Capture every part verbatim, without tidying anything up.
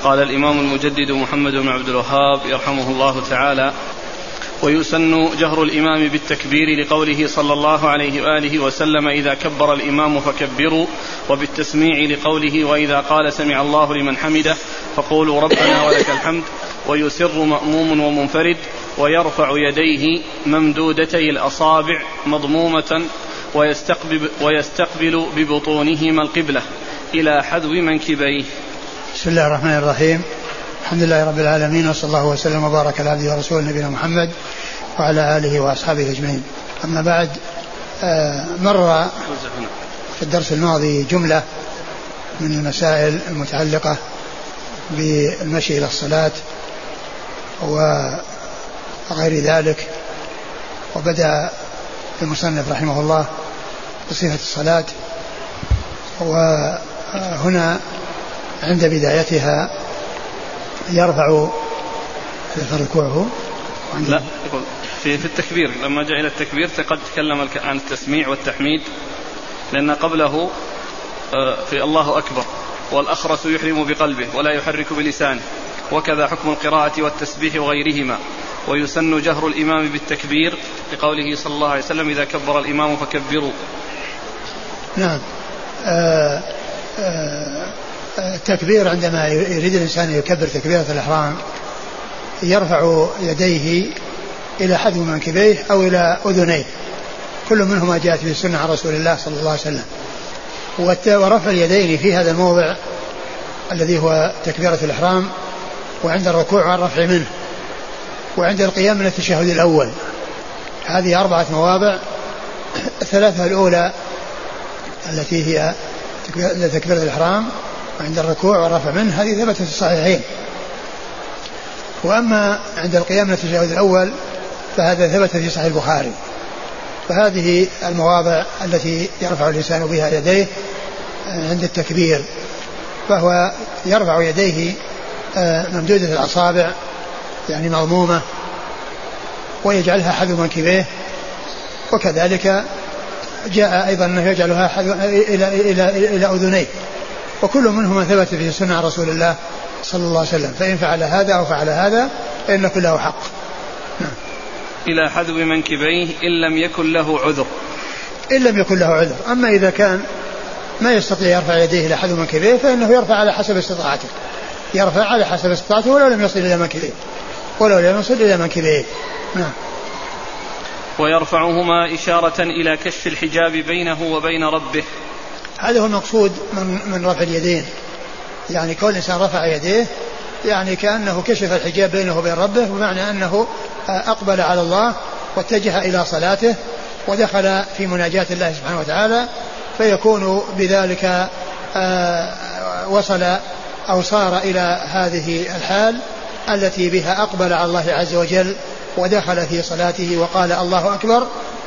قال الإمام المجدد محمد بن عبد الوهاب يرحمه الله تعالى: ويسن جهر الإمام بالتكبير لقوله صلى الله عليه وآله وسلم: إذا كبر الإمام فكبروا، وبالتسميع لقوله: وإذا قال سمع الله لمن حمده فقولوا ربنا ولك الحمد. ويسر مأموم ومنفرد، ويرفع يديه ممدودتي الأصابع مضمومة، ويستقبل, ويستقبل ببطونهما القبلة إلى حذو منكبيه. بسم الله الرحمن الرحيم. الحمد لله رب العالمين، وصلى الله وسلم وبارك على عبده ورسوله نبينا محمد وعلى آله وأصحابه أجمعين. أما بعد، مر في الدرس الماضي جملة من المسائل المتعلقة بالمشي إلى الصلاة وغير ذلك، وبدأ المصنف رحمه الله بصفة الصلاة، وهنا عند بدايتها يرفع ركوعه. لا، في في التكبير لما جاء إلى التكبير قد تكلم عن التسميع والتحميد، لأن قبله في الله أكبر، والأخرس يحرم بقلبه ولا يحرك بلسانه، وكذا حكم القراءة والتسبيح وغيرهما. ويسن جهر الإمام بالتكبير لقوله صلى الله عليه وسلم: إذا كبر الإمام فكبروا. نعم. آه آه التكبير عندما يريد الإنسان يكبر تكبيرة الإحرام يرفع يديه إلى حذو منكبيه أو إلى أذنيه، كل منهما جاءت في السنة عن رسول الله صلى الله عليه وسلم. ورفع اليدين في هذا الموضع الذي هو تكبيرة الإحرام، وعند الركوع والرفع منه، وعند القيام من التشهد الأول. هذه أربعة مواضع، الثلاثة الأولى التي هي تكبيرة الإحرام وعند الركوع والرفع منه، هذه ثبتت في الصحيحين. وأما عند القيام من التشهد الأول فهذا ثبت في صحيح البخاري. فهذه المواضع التي يرفع الإنسان بها يديه عند التكبير، فهو يرفع يديه ممدودة الأصابع يعني مضمومة، ويجعلها حذو منكبيه، وكذلك جاء أيضا أنه يجعلها حذو إلى, إلى, إلى أذنيه، وكل منهما ثبت في السنة عن رسول الله صلى الله عليه وسلم. فإن فعل هذا أو فعل هذا فإن كله حق. نعم. إلى حذو منكبيه إن لم يكن له عذر. إن لم يكن له عذر. أما إذا كان ما يستطيع يرفع يديه إلى حذو منكبيه فإنه يرفع على حسب استطاعته، يرفع على حسب استطاعته ولو لم يصل إلى منكبيه، ولو لم يصل إلى منكبيه. نعم. ويرفعهما إشارة إلى كشف الحجاب بينه وبين ربه. هذا هو المقصود من, من رفع اليدين، يعني كل إنسان رفع يديه يعني كأنه كشف الحجاب بينه وبين ربه، بمعنى أنه أقبل على الله واتجه إلى صلاته ودخل في مناجاة الله سبحانه وتعالى، فيكون بذلك وصل أو صار إلى هذه الحال التي بها أقبل على الله عز وجل ودخل في صلاته وقال الله أكبر،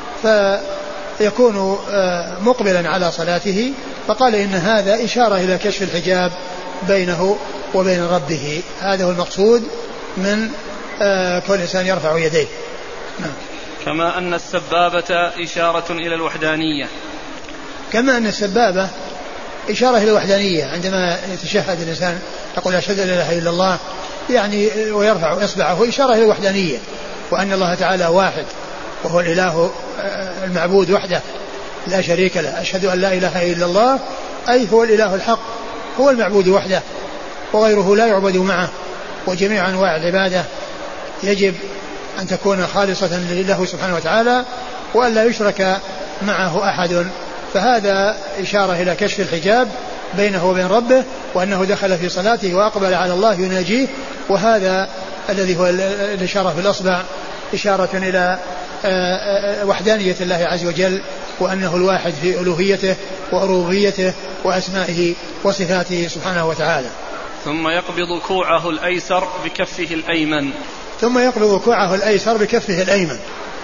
فيكون مقبلا على صلاته. فقال إن هذا إشارة إلى كشف الحجاب بينه وبين ربه. هذا هو المقصود من كل إنسان يرفع يديه. نعم. كما أن السبابة إشارة إلى الوحدانية. كما أن السبابة إشارة إلى الوحدانية، عندما يتشهد الإنسان يقول أشهد أن لا إله إلا الله يعني ويرفع إصبعه إشارة إلى الوحدانية، وأن الله تعالى واحد وهو الإله المعبود وحده لا شريك له. أشهد أن لا إله إلا الله أي هو الإله الحق، هو المعبود وحده وغيره لا يعبد معه، وجميع أنواع العبادة يجب أن تكون خالصة لله سبحانه وتعالى وأن لا يشرك معه أحد. فهذا إشارة إلى كشف الحجاب بينه وبين ربه، وأنه دخل في صلاته وأقبل على الله يناجيه. وهذا الذي هو الإشارة في الأصبع إشارة إلى وحدانية الله عز وجل، وأنه الواحد في ألوهيته وربوبيته وأسمائه وصفاته سبحانه وتعالى. ثم يقبض كوعه الأيسر بكفه الأيمن. ثم يقبض كوعه الأيسر بكفه الأيمن.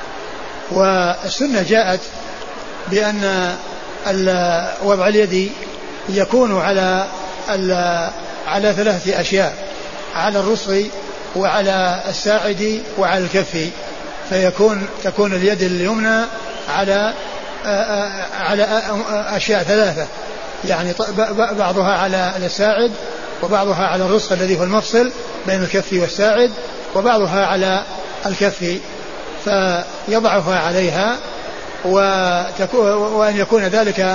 والسنة جاءت بأن وضع اليد يكون على على ثلاثة أشياء: على الرسغ وعلى الساعد وعلى الكف. فيكون تكون اليد اليمنى على على أشياء ثلاثة، يعني بعضها على الساعد وبعضها على الرسغ الذي هو المفصل بين الكف والساعد، وبعضها على الكف فيضعها عليها، وأن يكون ذلك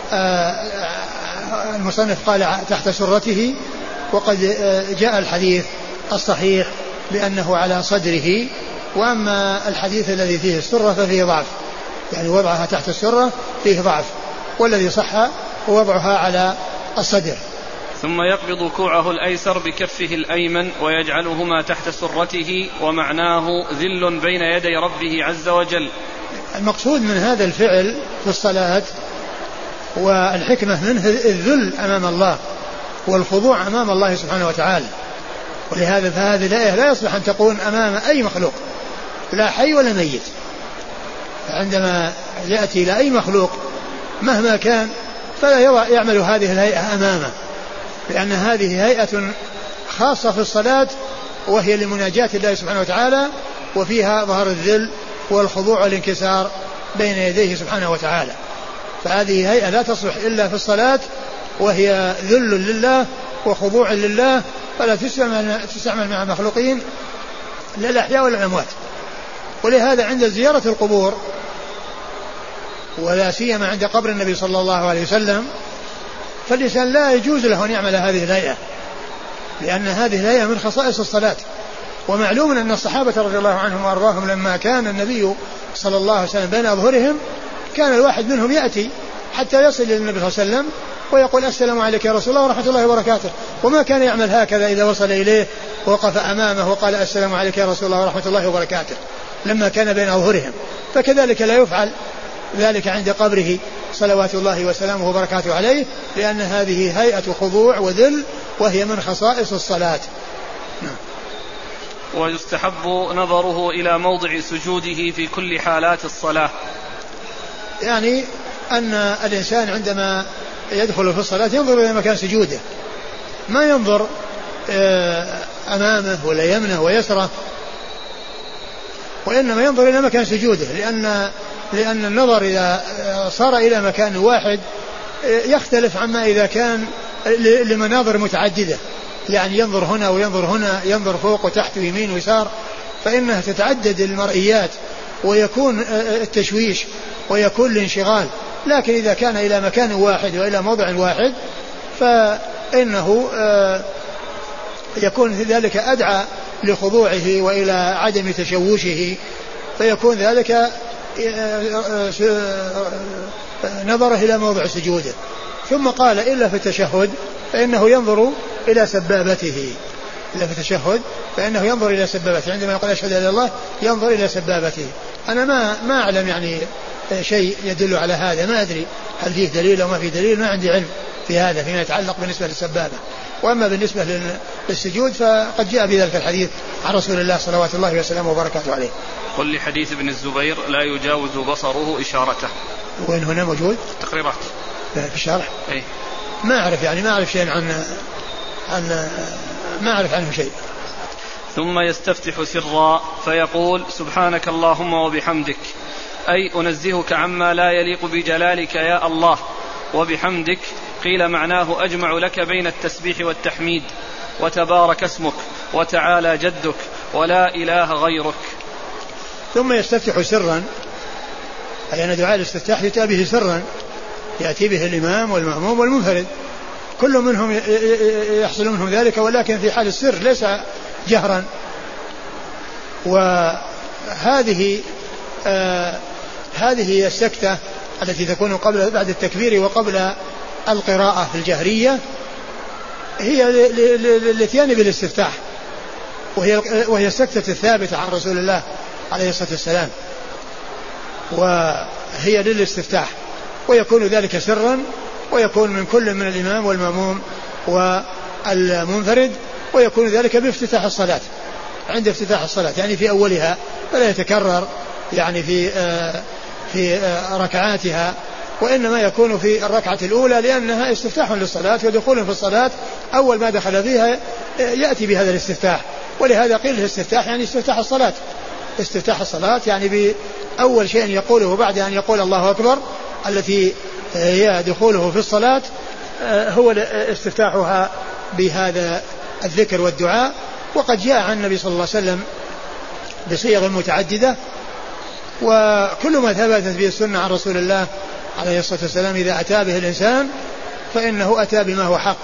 المصنف قال تحت سرته، وقد جاء الحديث الصحيح بأنه على صدره، وأما الحديث الذي فيه السرة ففيه ضعف، يعني وضعها تحت السرة فيه ضعف، والذي صح هو وضعها على الصدر. ثم يقبض كوعه الأيسر بكفه الأيمن ويجعلهما تحت سرته، ومعناه ذل بين يدي ربه عز وجل. المقصود من هذا الفعل في الصلاة والحكمة منه الذل أمام الله والخضوع أمام الله سبحانه وتعالى. ولهذا فهذه الآية لا يصلح أن تكون أمام أي مخلوق، لا حي ولا ميت. عندما يأتي إلى أي مخلوق مهما كان فلا يعمل هذه الهيئة أمامه، لأن هذه هيئة خاصة في الصلاة، وهي لمناجاة الله سبحانه وتعالى، وفيها ظهر الذل والخضوع والانكسار بين يديه سبحانه وتعالى. فهذه هيئة لا تصلح إلا في الصلاة، وهي ذل لله وخضوع لله، فلا تستعمل مع المخلوقين لا الأحياء ولا الأموات. ولهذا عند زيارة القبور، ولا سيما عند قبر النبي صلى الله عليه وسلم، فالإنسان لا يجوز له أن يعمل هذه الهيئة، لأن هذه الهيئة من خصائص الصلاة. ومعلوم أن الصحابة رضي الله عنهم وأرضاهم لما كان النبي صلى الله عليه وسلم بين أظهرهم كان الواحد منهم يأتي حتى يصل إلى النبي صلى الله عليه وسلم ويقول السلام عليك يا رسول الله ورحمة الله وبركاته، وما كان يعمل هكذا إذا وصل إليه ووقف أمامه وقال السلام عليك يا رسول الله ورحمة الله وبركاته لما كان بين أظهرهم. فكذلك لا يفعل ذلك عند قبره صلوات الله وسلامه وبركاته عليه، لأن هذه هيئة خضوع وذل، وهي من خصائص الصلاة. ويستحب نظره إلى موضع سجوده في كل حالات الصلاة، يعني أن الإنسان عندما يدخل في الصلاة ينظر إلى مكان سجوده، ما ينظر أمامه ولا يمنه ويسره، وإنما ينظر إلى مكان سجوده، لأن لأن النظر إذا صار إلى مكان واحد يختلف عما إذا كان لمناظر متعددة، يعني ينظر هنا وينظر هنا، ينظر فوق وتحت ويمين ويسار، فإنها تتعدد المرئيات ويكون التشويش ويكون الانشغال. لكن إذا كان إلى مكان واحد وإلى موضع واحد فإنه يكون ذلك أدعى لخضوعه وإلى عدم تشوشه، فيكون ذلك نظره إلى موضع سجوده. ثم قال إلا في التشهد فإنه ينظر إلى سبابته، إلا في التشهد فإنه ينظر إلى سبابته، عندما يقول أشهد أن لا إله إلا الله ينظر إلى سبابته. أنا ما ما أعلم يعني شيء يدل على هذا، ما أدري هل فيه دليل أو ما فيه دليل، ما عندي علم في هذا فيما يتعلق بالنسبة للسبابة. وأما بالنسبة للسجود فقد جاء بذلك الحديث عن رسول الله صلوات الله وسلامه وبركاته عليه. قل لحديث ابن الزبير لا يجاوز بصره إشارته، وين هنا موجود؟ تقريرات في الشرح. أي ما أعرف يعني ما أعرف شيء عن عن ما أعرف عنه شيء. ثم يستفتح سرا فيقول سبحانك اللهم وبحمدك، أي أنزهك عما لا يليق بجلالك يا الله وبحمدك. قيل معناه أجمع لك بين التسبيح والتحميد، وتبارك اسمك وتعالى جدك ولا إله غيرك. ثم يستفتح سرا، أي أن دعاء الاستفتاح يأتي به سرا، يأتي به الإمام والمأموم والمنفرد، كل منهم يحصل منهم ذلك، ولكن في حال السر ليس جهرا. وهذه آه هذه هي السكتة التي تكون قبل بعد التكبير وقبل القراءة في الجهرية، هي الاتيان بالاستفتاح، وهي وهي السكتة الثابتة عن رسول الله عليه الصلاة والسلام، وهي للاستفتاح، ويكون ذلك سرا، ويكون من كل من الإمام والمأموم والمنفرد، ويكون ذلك بافتتاح الصلاة، عند افتتاح الصلاة يعني في أولها، فلا يتكرر يعني في آه في آه ركعاتها، وإنما يكون في الركعة الأولى، لأنها استفتاح للصلاة ودخول في الصلاة، أول ما دخل فيها يأتي بهذا الاستفتاح، ولهذا قيل الاستفتاح يعني استفتاح الصلاة، استفتاح الصلاة يعني بأول شيء يقوله بعد أن يقول الله أكبر التي هي دخوله في الصلاة هو استفتاحها بهذا الذكر والدعاء. وقد جاء عن النبي صلى الله عليه وسلم بصيغ متعددة، وكل ما ثبتت به السنة عن رسول الله عليه الصلاة والسلام إذا أتى به الإنسان فإنه أتى بما هو حق.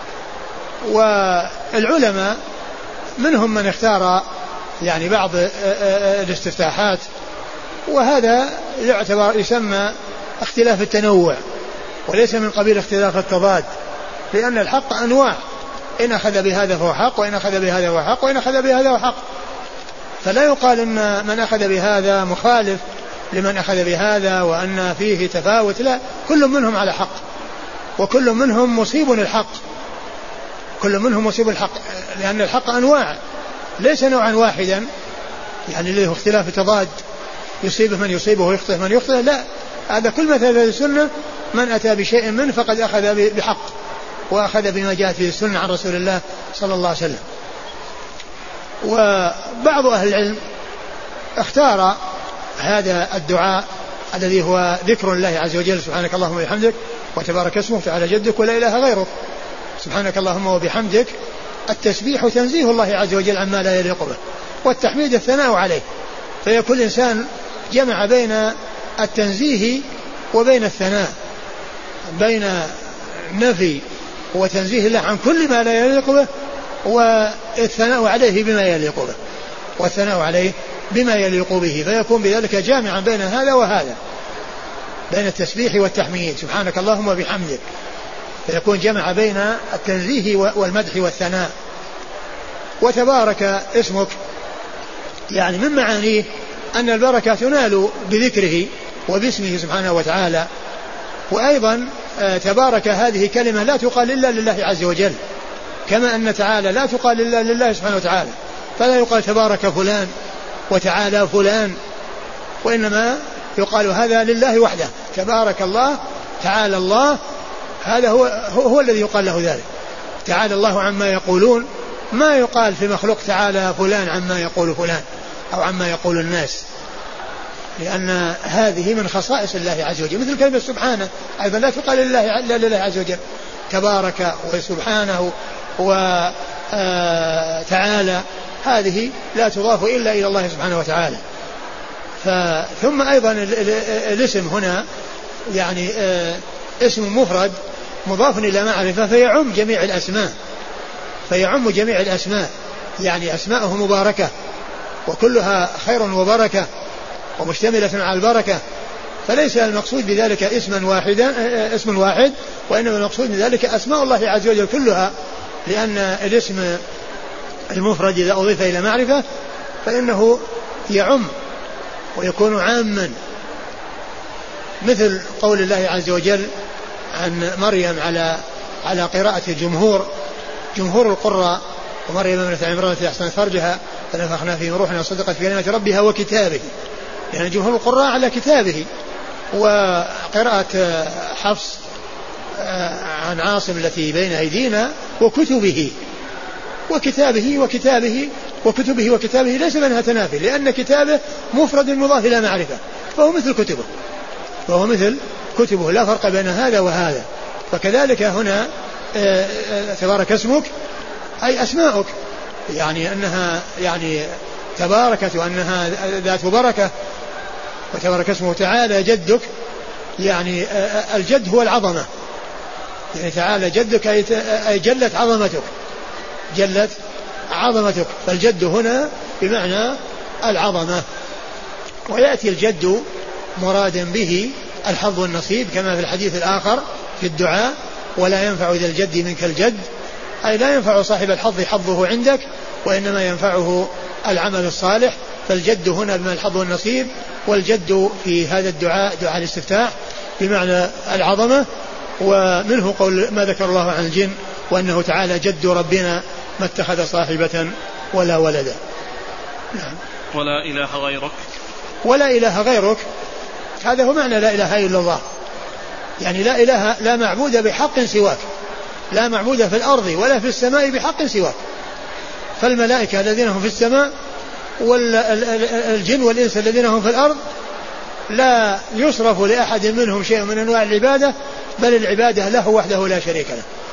والعلماء منهم من اختار يعني بعض الاستفتاحات، وهذا يعتبر يسمى اختلاف التنوع وليس من قبيل اختلاف التضاد، لأن الحق أنواع، إن أخذ بهذا فهو حق، وإن أخذ بهذا فهو حق، وإن أخذ بهذا فهو حق. فلا يقال أن من أخذ بهذا مخالف لمن أخذ بهذا وأن فيه تفاوت، لا، كل منهم على حق وكل منهم مصيب الحق، كل منهم مصيب الحق، لأن الحق أنواع ليس نوعا واحدا يعني له اختلاف تضاد يصيبه من يصيبه ويخطئه من يخطئه، لا، هذا كل مثل هذه السنة من أتى بشيء منه فقد أخذ بحق وأخذ بما جاءت به السنة عن رسول الله صلى الله عليه وسلم. وبعض أهل العلم اختار هذا الدعاء الذي هو ذكر الله عز وجل، سبحانك اللهم وبحمدك وتبارك اسمك وتعالى جدك ولا إله غيرك. سبحانك اللهم وبحمدك التسبيح تنزيه الله عز وجل عما لا يليق به، والتحميد الثناء عليه، فيكون الإنسان جمع بين التنزيه وبين الثناء، بين نفي وتنزيه الله عن كل ما لا يليق به والثناء عليه بما يليق به والثناء عليه بما يليق به، فيكون بذلك جامعا بين هذا وهذا، بين التسبيح والتحميد سبحانك اللهم وبحمدك، فيكون جمع بين التنزيه والمدح والثناء. وتبارك اسمك يعني من معانيه أن البركة تنال بذكره وباسمه سبحانه وتعالى. وأيضا تبارك هذه كلمة لا تقال إلا لله عز وجل، كما أن تعالى لا تقال إلا لله سبحانه وتعالى، فلا يقال تبارك فلان وتعالى فلان، وإنما يقال هذا لله وحده، تبارك الله تعالى الله، هذا هو, هو, هو الذي يقال له ذلك. تعالى الله عما يقولون، ما يقال في مخلوق تعالى فلان عما يقول فلان أو عما يقول الناس، لأن هذه من خصائص الله عز وجل. مثل كلمة سبحانه أيضا لا تقال لله إلا لله عز وجل، تبارك وسبحانه وتعالى هذه لا تضاف إلا إلى الله سبحانه وتعالى. ثم أيضا الاسم هنا يعني اسم مفرد مضاف إلى معرفة فيعم جميع الأسماء، فيعم جميع الأسماء، يعني أسماءه مباركة وكلها خير وبركة ومشتملة على البركة، فليس المقصود بذلك اسما واحدا اسم واحد، وإنما المقصود بذلك أسماء الله عز وجل كلها، لأن الاسم المفرد إذا أضيف إلى معرفة فإنه يعم ويكون عاما، مثل قول الله عز وجل عن مريم على على قراءة الجمهور جمهور القراء، ومريم ابنة عمران التي أحسنت فرجها فنفخنا فيه من روحنا وصدقت بكلمات ربها وكتابه، يعني جمهور القراء على كتابه. وقراءة حفص عن عاصم التي بين أيدينا وكتبه وكتابه وكتابه وكتبه وكتابه ليس منها تنافي، لأن كتابه مفرد مضاف إلى معرفة فهو مثل كتبه فهو مثل كتبه لا فرق بين هذا وهذا. فكذلك هنا تبارك اسمك أي أسماؤك، يعني أنها يعني تباركت وأنها ذات بركة. وتبارك اسمه تعالى جدك، يعني الجد هو العظمة، يعني تعالى جدك أي جلت عظمتك جلت عظمتك فالجد هنا بمعنى العظمة. ويأتي الجد مرادا به الحظ والنصيب كما في الحديث الآخر في الدعاء ولا ينفع ذا الجد منك الجد، أي لا ينفع صاحب الحظ حظه عندك وإنما ينفعه العمل الصالح. فالجد هنا بمعنى الحظ والنصيب، والجد في هذا الدعاء دعاء الاستفتاح بمعنى العظمة. ومنه قول ما ذكر الله عن الجن وأنه تعالى جد ربنا ما اتخذ صاحبة ولا ولدا. نعم. ولا إله غيرك ولا إله غيرك، هذا هو معنى لا إله إلا الله، يعني لا إله لا معبود بحق سواك، لا معبود في الأرض ولا في السماء بحق سواك. فالملائكة الذين هم في السماء والجن والإنس الذين هم في الأرض لا يصرف لأحد منهم شيء من أنواع العبادة، بل العبادة له وحده لا شريك له.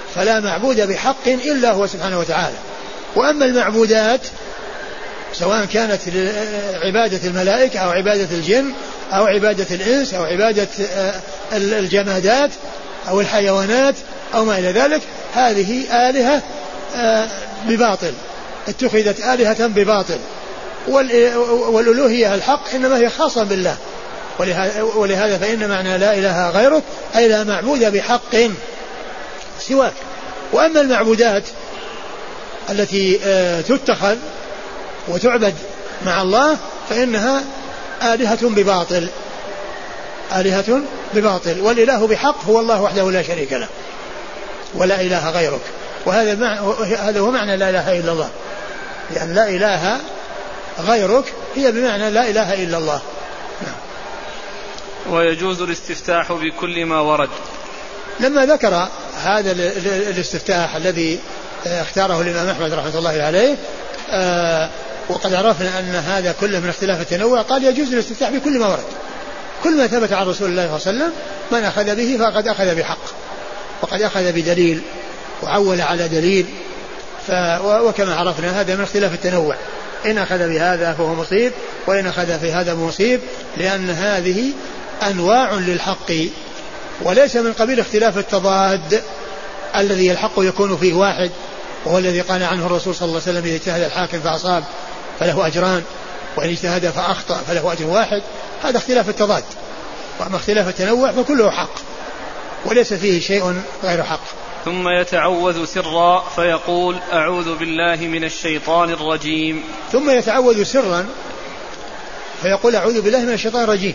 فلا معبود بحق إلا هو سبحانه وتعالى. وأما المعبودات سواء كانت عبادة الملائكة أو عبادة الجن أو عبادة الإنس أو عبادة الجمادات أو الحيوانات أو ما إلى ذلك، هذه آلهة بباطل، اتخذت آلهة بباطل، والألوهية الحق إنما هي خاصة بالله. ولهذا فإن معنى لا إله غيرك أي لا معبود بحق سواك. وأما المعبودات التي تتخذ وتعبد مع الله فإنها آلهة بباطل، آلهة بباطل، والإله بحق هو الله وحده لا شريك له ولا إله غيرك. وهذا هذا هو معنى لا إله إلا الله، لأن لا إله غيرك هي بمعنى لا إله إلا الله. نعم. ويجوز الاستفتاح بكل ما ورد. لما ذكر هذا الاستفتاح الذي اختاره الإمام أحمد رحمة الله عليه آه وقد عرفنا أن هذا كله من اختلاف التنوع، قال يجوز الاستفتاح بكل ما ورد، كل ما ثبت عن رسول الله صلى الله عليه وسلم من أخذ به فقد أخذ بحق، وقد أخذ بدليل وعول على دليل. وكما عرفنا هذا من اختلاف التنوع، إن أخذ بهذا فهو مصيب وإن أخذ في هذا مصيب، لأن هذه أنواع للحق وليس من قبيل اختلاف التضاد الذي الحق يكون فيه واحد، وهو الذي قال عنه الرسول صلى الله عليه وسلم: إذا اجتهد الحاكم فأصاب فله أجران وإن اجتهد فأخطأ فله أجر واحد. هذا اختلاف التضاد. وأما اختلاف التنوع فكله حق وليس فيه شيء غير حق. ثم يتعوذ سرا فيقول: أعوذ بالله من الشيطان الرجيم. ثم يتعوذ سرا فيقول: أعوذ بالله من الشيطان الرجيم.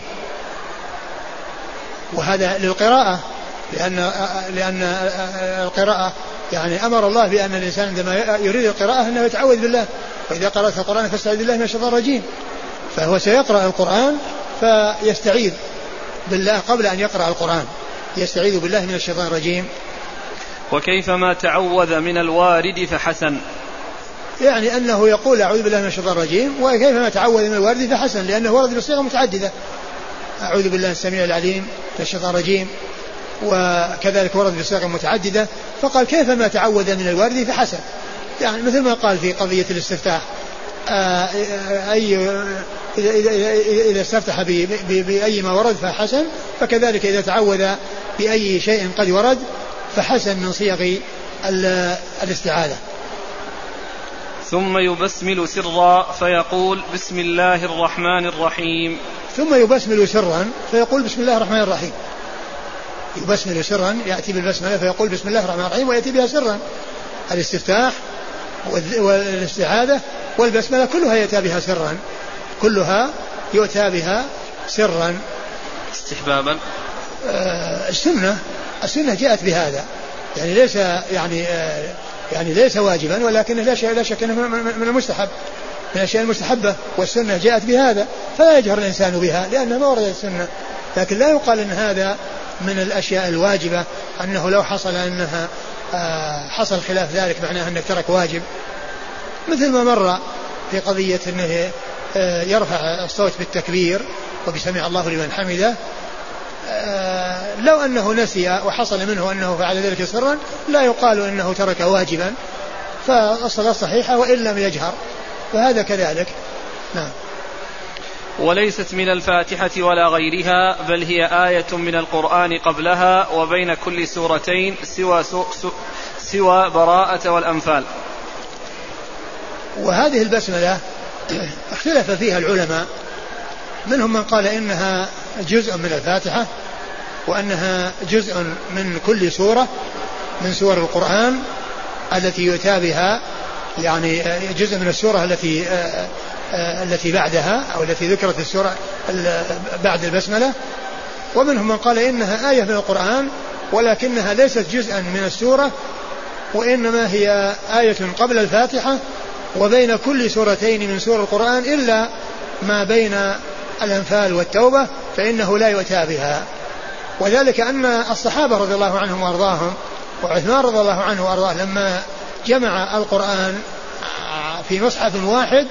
وهذا للقراءة، لأن لأن القراءة يعني أمر الله بأن الإنسان عندما يريد القراءة أنه يتعوذ بالله، وإذا قرأت القرآن فاستعذ بالله من الشيطان الرجيم. فهو سيقرأ القرآن فيستعيذ بالله قبل أن يقرأ القرآن، يستعيذ بالله من الشيطان الرجيم. وكيفما تعوذ من الوارد فحسن، يعني أنه يقول أعوذ بالله من الشيطان الرجيم، وكيفما تعوذ من الوارد فحسن، لأنه ورد بصيغة متعددة: أعوذ بالله السميع العليم من الشيطان الرجيم، وكذلك ورد بصيغة متعددة. فقال كيفما تعوذ من الوارد فحسن، يعني مثل ما قال في قضية الاستفتاح: أي إذا, إذا, إذا استفتح بأي ما ورد فحسن، فكذلك إذا تعوذ بأي شيء قد ورد فحسن من صيغ الاستعاذة. ثم يبسمل سرا فيقول: بسم الله الرحمن الرحيم. ثم يبسمل سرا فيقول: بسم الله الرحمن الرحيم. يبسمل سرا، يأتي بالبسملة فيقول بسم الله الرحمن الرحيم، ويأتي بها سرا. الاستفتاح والاستعاذة والبسملة كلها يأتي بها سرا، كلها يؤتى بها سرا. استحبابا آه السنة السنة جاءت بهذا، يعني ليس يعني آه يعني ليس واجبا، ولكن لا شك لا شك انه من المستحب، من الاشياء المستحبة، والسنة جاءت بهذا، فلا يجهر الإنسان بها لأنها ما وردت السنة. لكن لا يقال ان هذا من الأشياء الواجبة، أنه لو حصل أنها آه حصل خلاف ذلك معناه أنك ترك واجب، مثل ما مر في قضية أنه آه يرفع الصوت بالتكبير وبسمع الله لمن حمده. آه لو أنه نسي وحصل منه أنه فعل ذلك سرا لا يقال أنه ترك واجبا، فالصلاة صحيحة وإن لم يجهر، فهذا كذلك. نعم. وليست من الفاتحة ولا غيرها، بل هي آية من القرآن قبلها وبين كل سورتين سوى, سوى براءة والأنفال. وهذه البسملة اختلف فيها العلماء، منهم من قال إنها جزء من الفاتحة، وأنها جزء من كل سورة من سور القرآن التي يؤتى بها، يعني جزء من السورة التي التي بعدها أو التي ذكرت السورة بعد البسملة. ومنهم من قال إنها آية من القرآن ولكنها ليست جزءا من السورة، وإنما هي آية قبل الفاتحة وبين كل سورتين من سور القرآن إلا ما بين الأنفال والتوبة فإنه لا يؤتى بها. وذلك أن الصحابة رضي الله عنهم وأرضاهم وعثمان رضي الله عنه وأرضاه لما جمع القرآن في مصحف واحد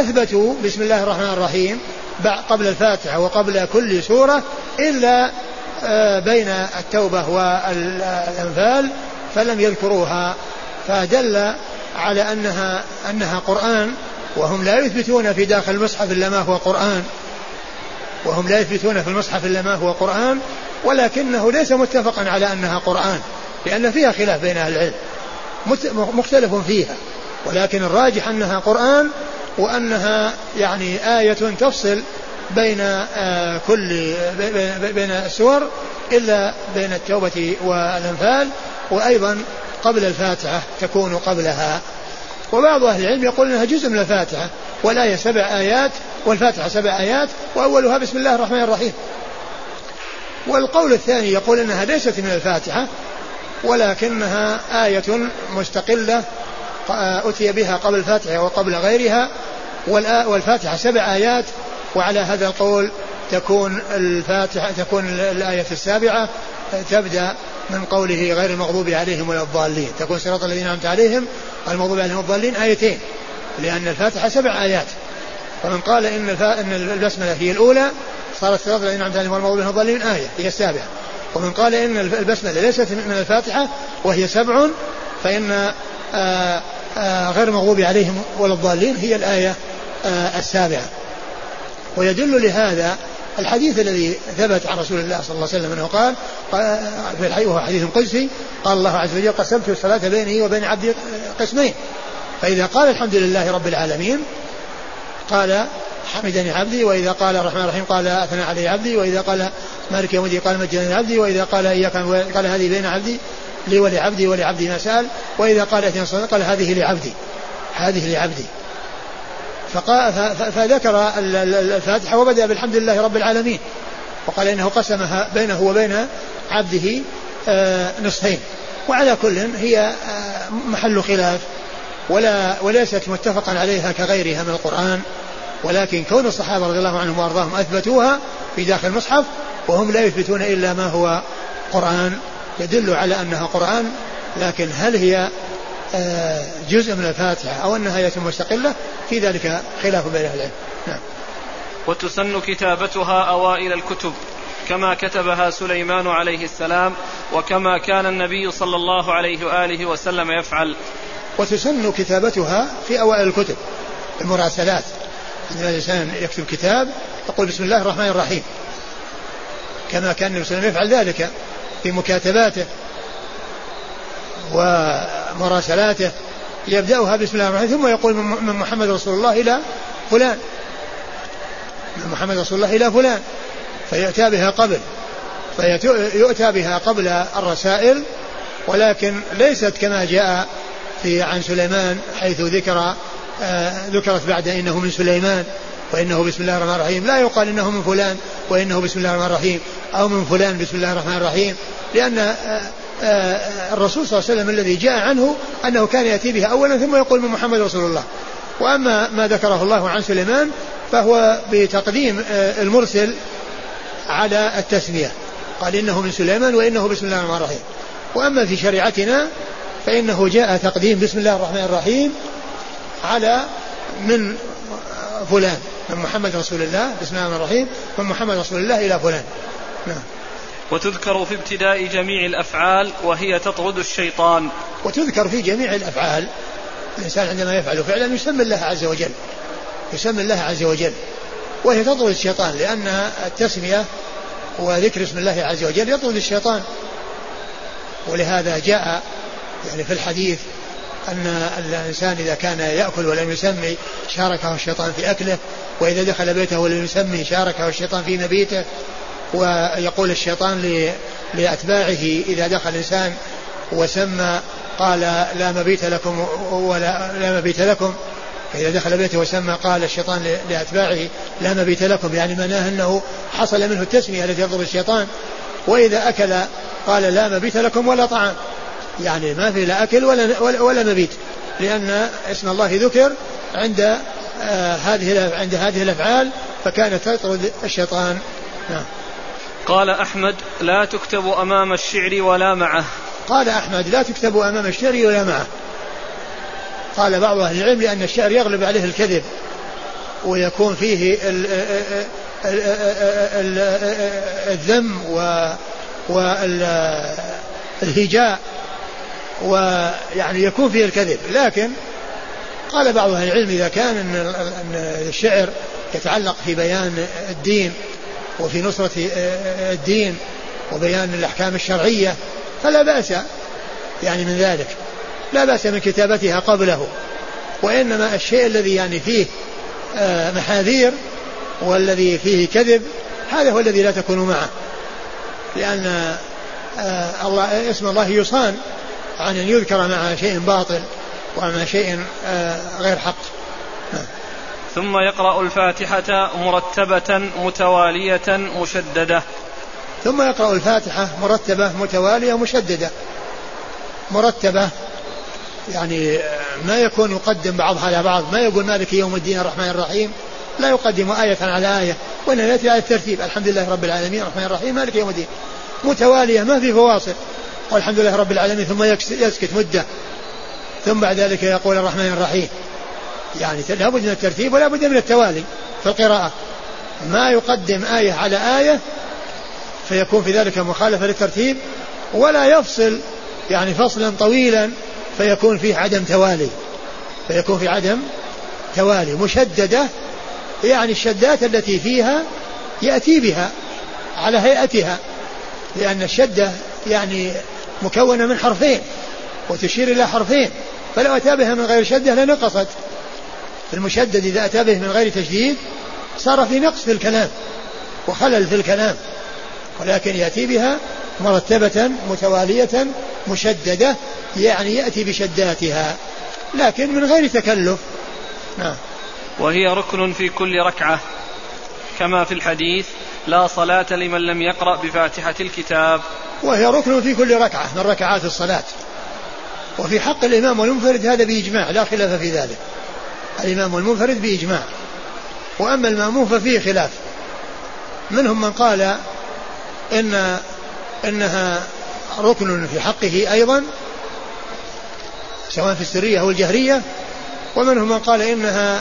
أثبتوا بسم الله الرحمن الرحيم قبل الفاتحة وقبل كل سورة إلا بين التوبة والأنفال فلم يذكروها، فدل على أنها أنها قرآن، وهم لا يثبتون في داخل المصحف إلا ما هو قرآن، وهم لا يثبتون في المصحف إلا ما هو قرآن، ولكنه ليس متفقا على أنها قرآن، لأن فيها خلاف بين أهل العلم مختلف فيها، ولكن الراجح أنها قرآن، وأنها يعني آية تفصل بين آه كل بين السور إلا بين التوبة والأنفال، وأيضا قبل الفاتحة تكون قبلها. وبعض أهل العلم يقول أنها جزء من الفاتحة، والآية سبع آيات والفاتحة سبع آيات وأولها بسم الله الرحمن الرحيم. والقول الثاني يقول أنها ليست من الفاتحة، ولكنها آية مستقلة أتي بها قبل الفاتحة وقبل غيرها، والفاتحة سبع آيات، وعلى هذا القول تكون الفاتحة تكون الآية السابعة تبدأ من قوله غير المغضوب عليهم ولا الضالين، تكون صراط الذين أنعمت عليهم المغضوب عليهم الضالين آيتين، لأن الفاتحة سبع آيات. فمن قال إن إن البسملة هي الأولى صارت صراط الذين أنعمت عليهم المغضوب عليهم الضالين آية هي السابعة، ومن قال إن البسملة ليست من الفاتحة وهي سبع فإن آآ آآ غير المغضوب عليهم ولا الضالين هي الآية السابعة. ويدل لهذا الحديث الذي ثبت عن رسول الله صلى الله عليه وسلم أنه قال في الحديث وهو حديث قدسي قال الله عز وجل قسمت الصلاة بيني وبين عبدي قسمين، فإذا قال الحمد لله رب العالمين قال حمدني عبدي، وإذا قال الرحمن الرحيم قال أثنى علي عبدي، وإذا قال مالك يوم الدين قال مجدني عبدي، وإذا قال إياك قال هذه بين عبدي لي ولعبدي ولعبدي ما سأل، وإذا قال اهدنا الصراط قال هذه لعبدي هذه لعبدي. فذكر الفاتحة وبدأ بالحمد لله رب العالمين، وقال إنه قسمها بينه وبين عبده نصفين. وعلى كل هي محل خلاف ولا وليست متفقا عليها كغيرها من القرآن، ولكن كون الصحابة رضي الله عنهم وأرضاهم أثبتوها في داخل المصحف وهم لا يثبتون إلا ما هو قرآن يدل على أنها قرآن، لكن هل هي جزء من الفاتحة أو أنها آية مستقلة في ذلك خلاف بين أهل العلم. نعم. وتسن كتابتها أوائل الكتب كما كتبها سليمان عليه السلام، وكما كان النبي صلى الله عليه وآله وسلم يفعل. وتسن كتابتها في أوائل الكتب المراسلات، عندما الإنسان يكتب كتاب يقول بسم الله الرحمن الرحيم، كما كان النبي صلى الله عليه وسلم يفعل ذلك في مكاتباته ومراسلاته، يبدأها بسم الله الرحمن الرحيم ثم يقول من محمد رسول الله إلى فلان، من محمد رسول الله إلى فلان، فيؤتى بها قبل فيؤتى بها قبل الرسائل، ولكن ليست كما جاء في عن سليمان حيث ذكر آه ذكرت بعد إنه من سليمان وإنه بسم الله الرحمن الرحيم، لا يقال إنه من فلان وإنه بسم الله الرحمن الرحيم أو من فلان بسم الله الرحمن الرحيم، لأن آه آه الرسول صلى الله عليه وسلم الذي جاء عنه أنه كان يأتي بها أولا ثم يقول من محمد رسول الله. وأما ما ذكره الله عن سليمان فهو بتقديم آه المرسل على التسمية، قال إنه من سليمان وإنه بسم الله الرحمن الرحيم. وأما في شريعتنا فإنه جاء تقديم بسم الله الرحمن الرحيم على من فلان، من محمد رسول الله بسم الله الرحمن الرحيم من محمد رسول الله إلى فلان. نعم. وتذكر في ابتداء جميع الأفعال وهي تطرد الشيطان. وتذكر في جميع الأفعال، الإنسان عندما يفعل فعلا يسمي الله عز وجل يسمي الله عز وجل وهي تطرد الشيطان، لأن التسمية وذكر اسم الله عز وجل يطرد الشيطان. ولهذا جاء يعني في الحديث أن الإنسان إذا كان يأكل ولم يسمي شاركه الشيطان في أكله، وإذا دخل بيته ولم يسمي شاركه الشيطان في مبيته. ويقول الشيطان لأتباعه إذا دخل الإنسان وسمى قال لا مبيت لكم ولا لا مبيت لكم، فإذا دخل بيته وسمى قال الشيطان لأتباعه لا مبيت لكم، يعني معناه أنه حصل منه التسمية التي يضرب الشيطان. وإذا أكل قال لا مبيت لكم ولا طعام، يعني ما في لا أكل ولا, ولا, ولا مبيت، لأن اسم الله ذكر عند آه هذه عند هذه الأفعال فكانت تطرد الشيطان. نعم. قال أحمد لا تكتب أمام الشعر ولا معه. قال أحمد لا تكتب أمام الشعر ولا معه. قال بعض أهل العلم لأن الشعر يغلب عليه الكذب ويكون فيه الذم والهجاء ويعني يكون فيه الكذب. لكن قال بعض أهل العلم إذا كان أن الشعر يتعلق في بيان الدين وفي نصرة الدين وبيان الأحكام الشرعية فلا بأس يعني من ذلك، لا بأس من كتابتها قبله. وإنما الشيء الذي يعني فيه محاذير والذي فيه كذب هذا هو الذي لا تكون معه، لأن الله اسم الله يصان عن أن يذكر مع شيء باطل ومع شيء غير حق. ثم يقرأ الفاتحة مرتبة متوالية مشددة. ثم يقرأ الفاتحة مرتبة متوالية مشددة. مرتبة يعني ما يكون يقدم بعضها على بعض، ما يقول مالك يوم الدين الرحمن الرحيم لا يقدم آية على آية، وإنما يأتي على الترتيب الحمد لله رب العالمين الرحمن الرحيم مالك يوم الدين، متوالية ما في فواصل، والحمد لله رب العالمين ثم يسكت مدة ثم بعد ذلك يقول الرحمن الرحيم. يعني لا بد من الترتيب ولا بد من التوالي في القراءة، ما يقدم آية على آية فيكون في ذلك مخالفة للترتيب، ولا يفصل يعني فصلا طويلا فيكون فيه عدم توالي، فيكون في عدم توالي. مشددة يعني الشدات التي فيها يأتي بها على هيئتها، لأن الشدة يعني مكونة من حرفين وتشير إلى حرفين، فلو أتى بها من غير شدة لنقصت. المشدد إذا أتى به من غير تشديد صار في نقص في الكلام وخلل في الكلام، ولكن يأتي بها مرتبة متوالية مشددة يعني يأتي بشداتها لكن من غير تكلف. نعم. وهي ركن في كل ركعة كما في الحديث لا صلاة لمن لم يقرأ بفاتحة الكتاب. وهي ركن في كل ركعة من ركعات الصلاة. وفي حق الإمام والمنفرد هذا بإجماع لا خلاف في ذلك، الإمام والمنفرد بإجماع. وأما المأموم ففيه خلاف، منهم من قال إن إنها ركن في حقه أيضا سواء في السرية أو الجهرية، ومنهم من قال إنها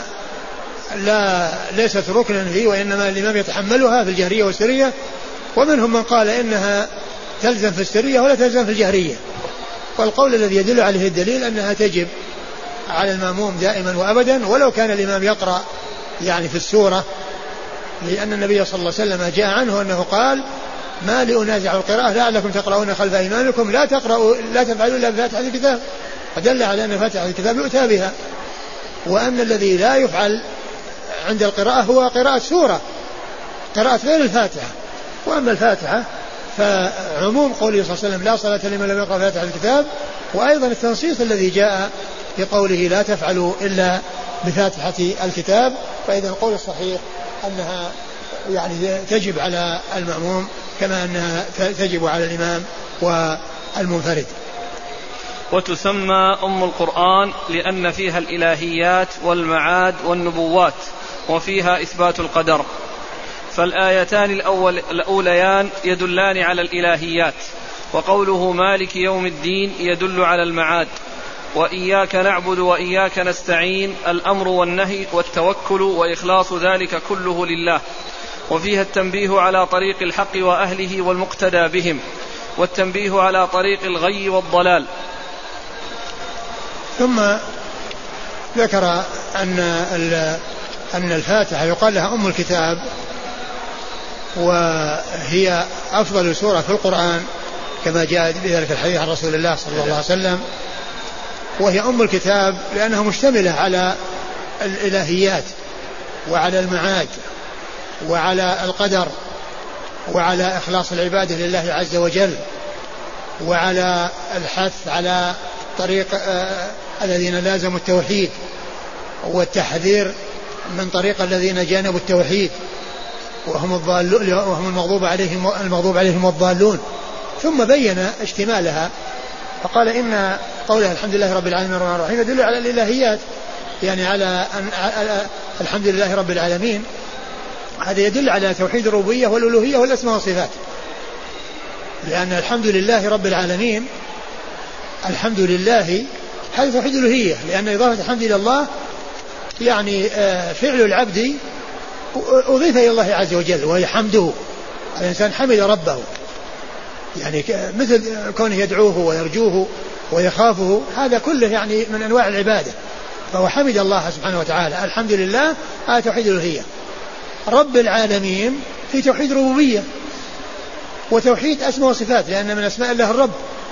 لا ليست ركنا فيه وإنما الإمام يتحملها في الجهرية والسرية، ومنهم من قال إنها تلزم في السرية ولا تلزم في الجهرية. والقول الذي يدل عليه الدليل أنها تجب على المأموم دائما وأبدا ولو كان الإمام يقرأ يعني في السورة، لأن النبي صلى الله عليه وسلم جاء عنه أنه قال ما لأنازع القراءة لعلكم تقرؤون خلف إمامكم لا تقرأوا لا تفعلوا إلا بفاتحة الكتاب، فدل على أن فاتحة الكتاب يؤتى بها، وأن الذي لا يفعل عند القراءة هو قراءة سورة، قراءة غير الفاتحة. وأما الفاتحة فعموم قوله صلى الله عليه وسلم لا صلاة لمن لم يقرأ فاتحة الكتاب، وأيضا التنصيص الذي جاء بقوله لا تفعلوا إلا بفاتحة الكتاب. فإذا القول الصحيح أنها يعني تجب على المأموم كما أنها تجب على الإمام والمنفرد. وتسمى أم القرآن لأن فيها الإلهيات والمعاد والنبوات وفيها إثبات القدر، فالآيتان الأول الأوليان يدلان على الإلهيات، وقوله مالك يوم الدين يدل على المعاد، وإياك نعبد وإياك نستعين الأمر والنهي والتوكل وإخلاص ذلك كله لله، وفيها التنبيه على طريق الحق وأهله والمقتدى بهم، والتنبيه على طريق الغي والضلال. ثم ذكر أن أن الفاتحة يقال لها أم الكتاب، وهي أفضل سورة في القرآن كما جاء بذلك الحديث عن رسول الله صلى الله عليه وسلم. وهي أم الكتاب لأنها مشتملة على الإلهيات وعلى المعاد وعلى القدر وعلى إخلاص العبادة لله عز وجل، وعلى الحث على طريق آه الذين لازموا التوحيد، والتحذير من طريق الذين جانبوا التوحيد وهم الضالون وهم المغضوب عليهم المغضوب عليهم والضالون. ثم بين اشتمالها فقال إن قولها الحمد لله رب العالمين الرحمن الرحيم يدل على الإلهيات، يعني على أن الحمد لله رب العالمين هذا يدل على توحيد الربوبية والألوهية والأسماء والصفات، لأن الحمد لله رب العالمين الحمد لله هذا توحيد الألوهية، لأن إضافة الحمد إلى الله يعني فعل العبد أضيف إلى الله عز وجل وهي حمده. الإنسان حمد ربه، يعني مثل كونه يدعوه ويرجوه ويخافه، هذا كله يعني من أنواع العبادة، فهو حمد الله سبحانه وتعالى. الحمد لله هذا توحيد الألوهية. رب العالمين في توحيد ربوبية وتوحيد أسماء وصفات، لأن من أسماء الله الرب.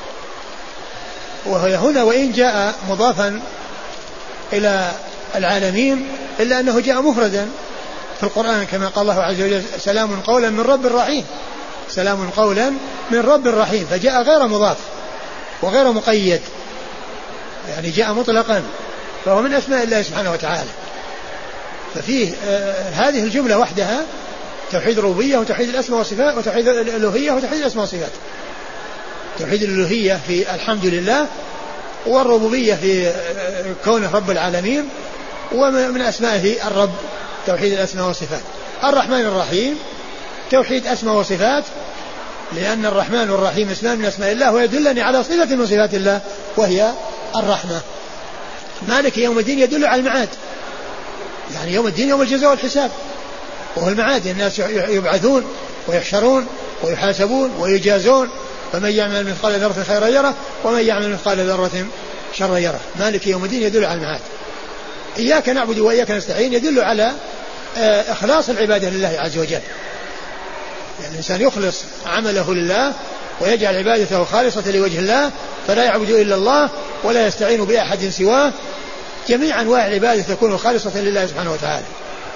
وهي هنا وإن جاء مضافا إلى العالمين إلا أنه جاء مفردا في القرآن كما قال الله عز وجل سلام قولا من رب رحيم، سلام قولا من رب رحيم، فجاء غير مضاف وغير مقيد، يعني جاء مطلقا، فهو من أسماء الله سبحانه وتعالى. ففيه آه هذه الجملة وحدها توحيد الربوبية وتوحيد الأسماء والصفات وتوحيد الألوهية وتوحيد الأسماء والصفات. توحيد الألوهية في الحمد لله، والربوبية في كونه رب العالمين، ومن أسمائه الرب توحيد الأسماء والصفات. الرحمن الرحيم توحيد أسماء وصفات، لأن الرحمن والرحيم اسمان من أسماء الله ويدلني على صفة من صفات الله وهي الرحمة. مالك يوم الدين يدل على المعاد، يعني يوم الدين يوم الجزاء والحساب، وهو المعاد، الناس يبعثون ويحشرون ويحاسبون ويجازون، فمن يعمل مثقال ذرة خيرا يره ومن يعمل مثقال ذرة شرا يره. مالك يوم الدين يدل على المعاد. إياك نعبد وإياك نستعين يدل على إخلاص العبادة لله عز وجل، يعني الإنسان يخلص عمله لله ويجعل عبادته خالصة لوجه الله، فلا يعبد إلا الله ولا يستعين بأحد سواه. جميع أنواع العبادة تكون خالصة لله سبحانه وتعالى.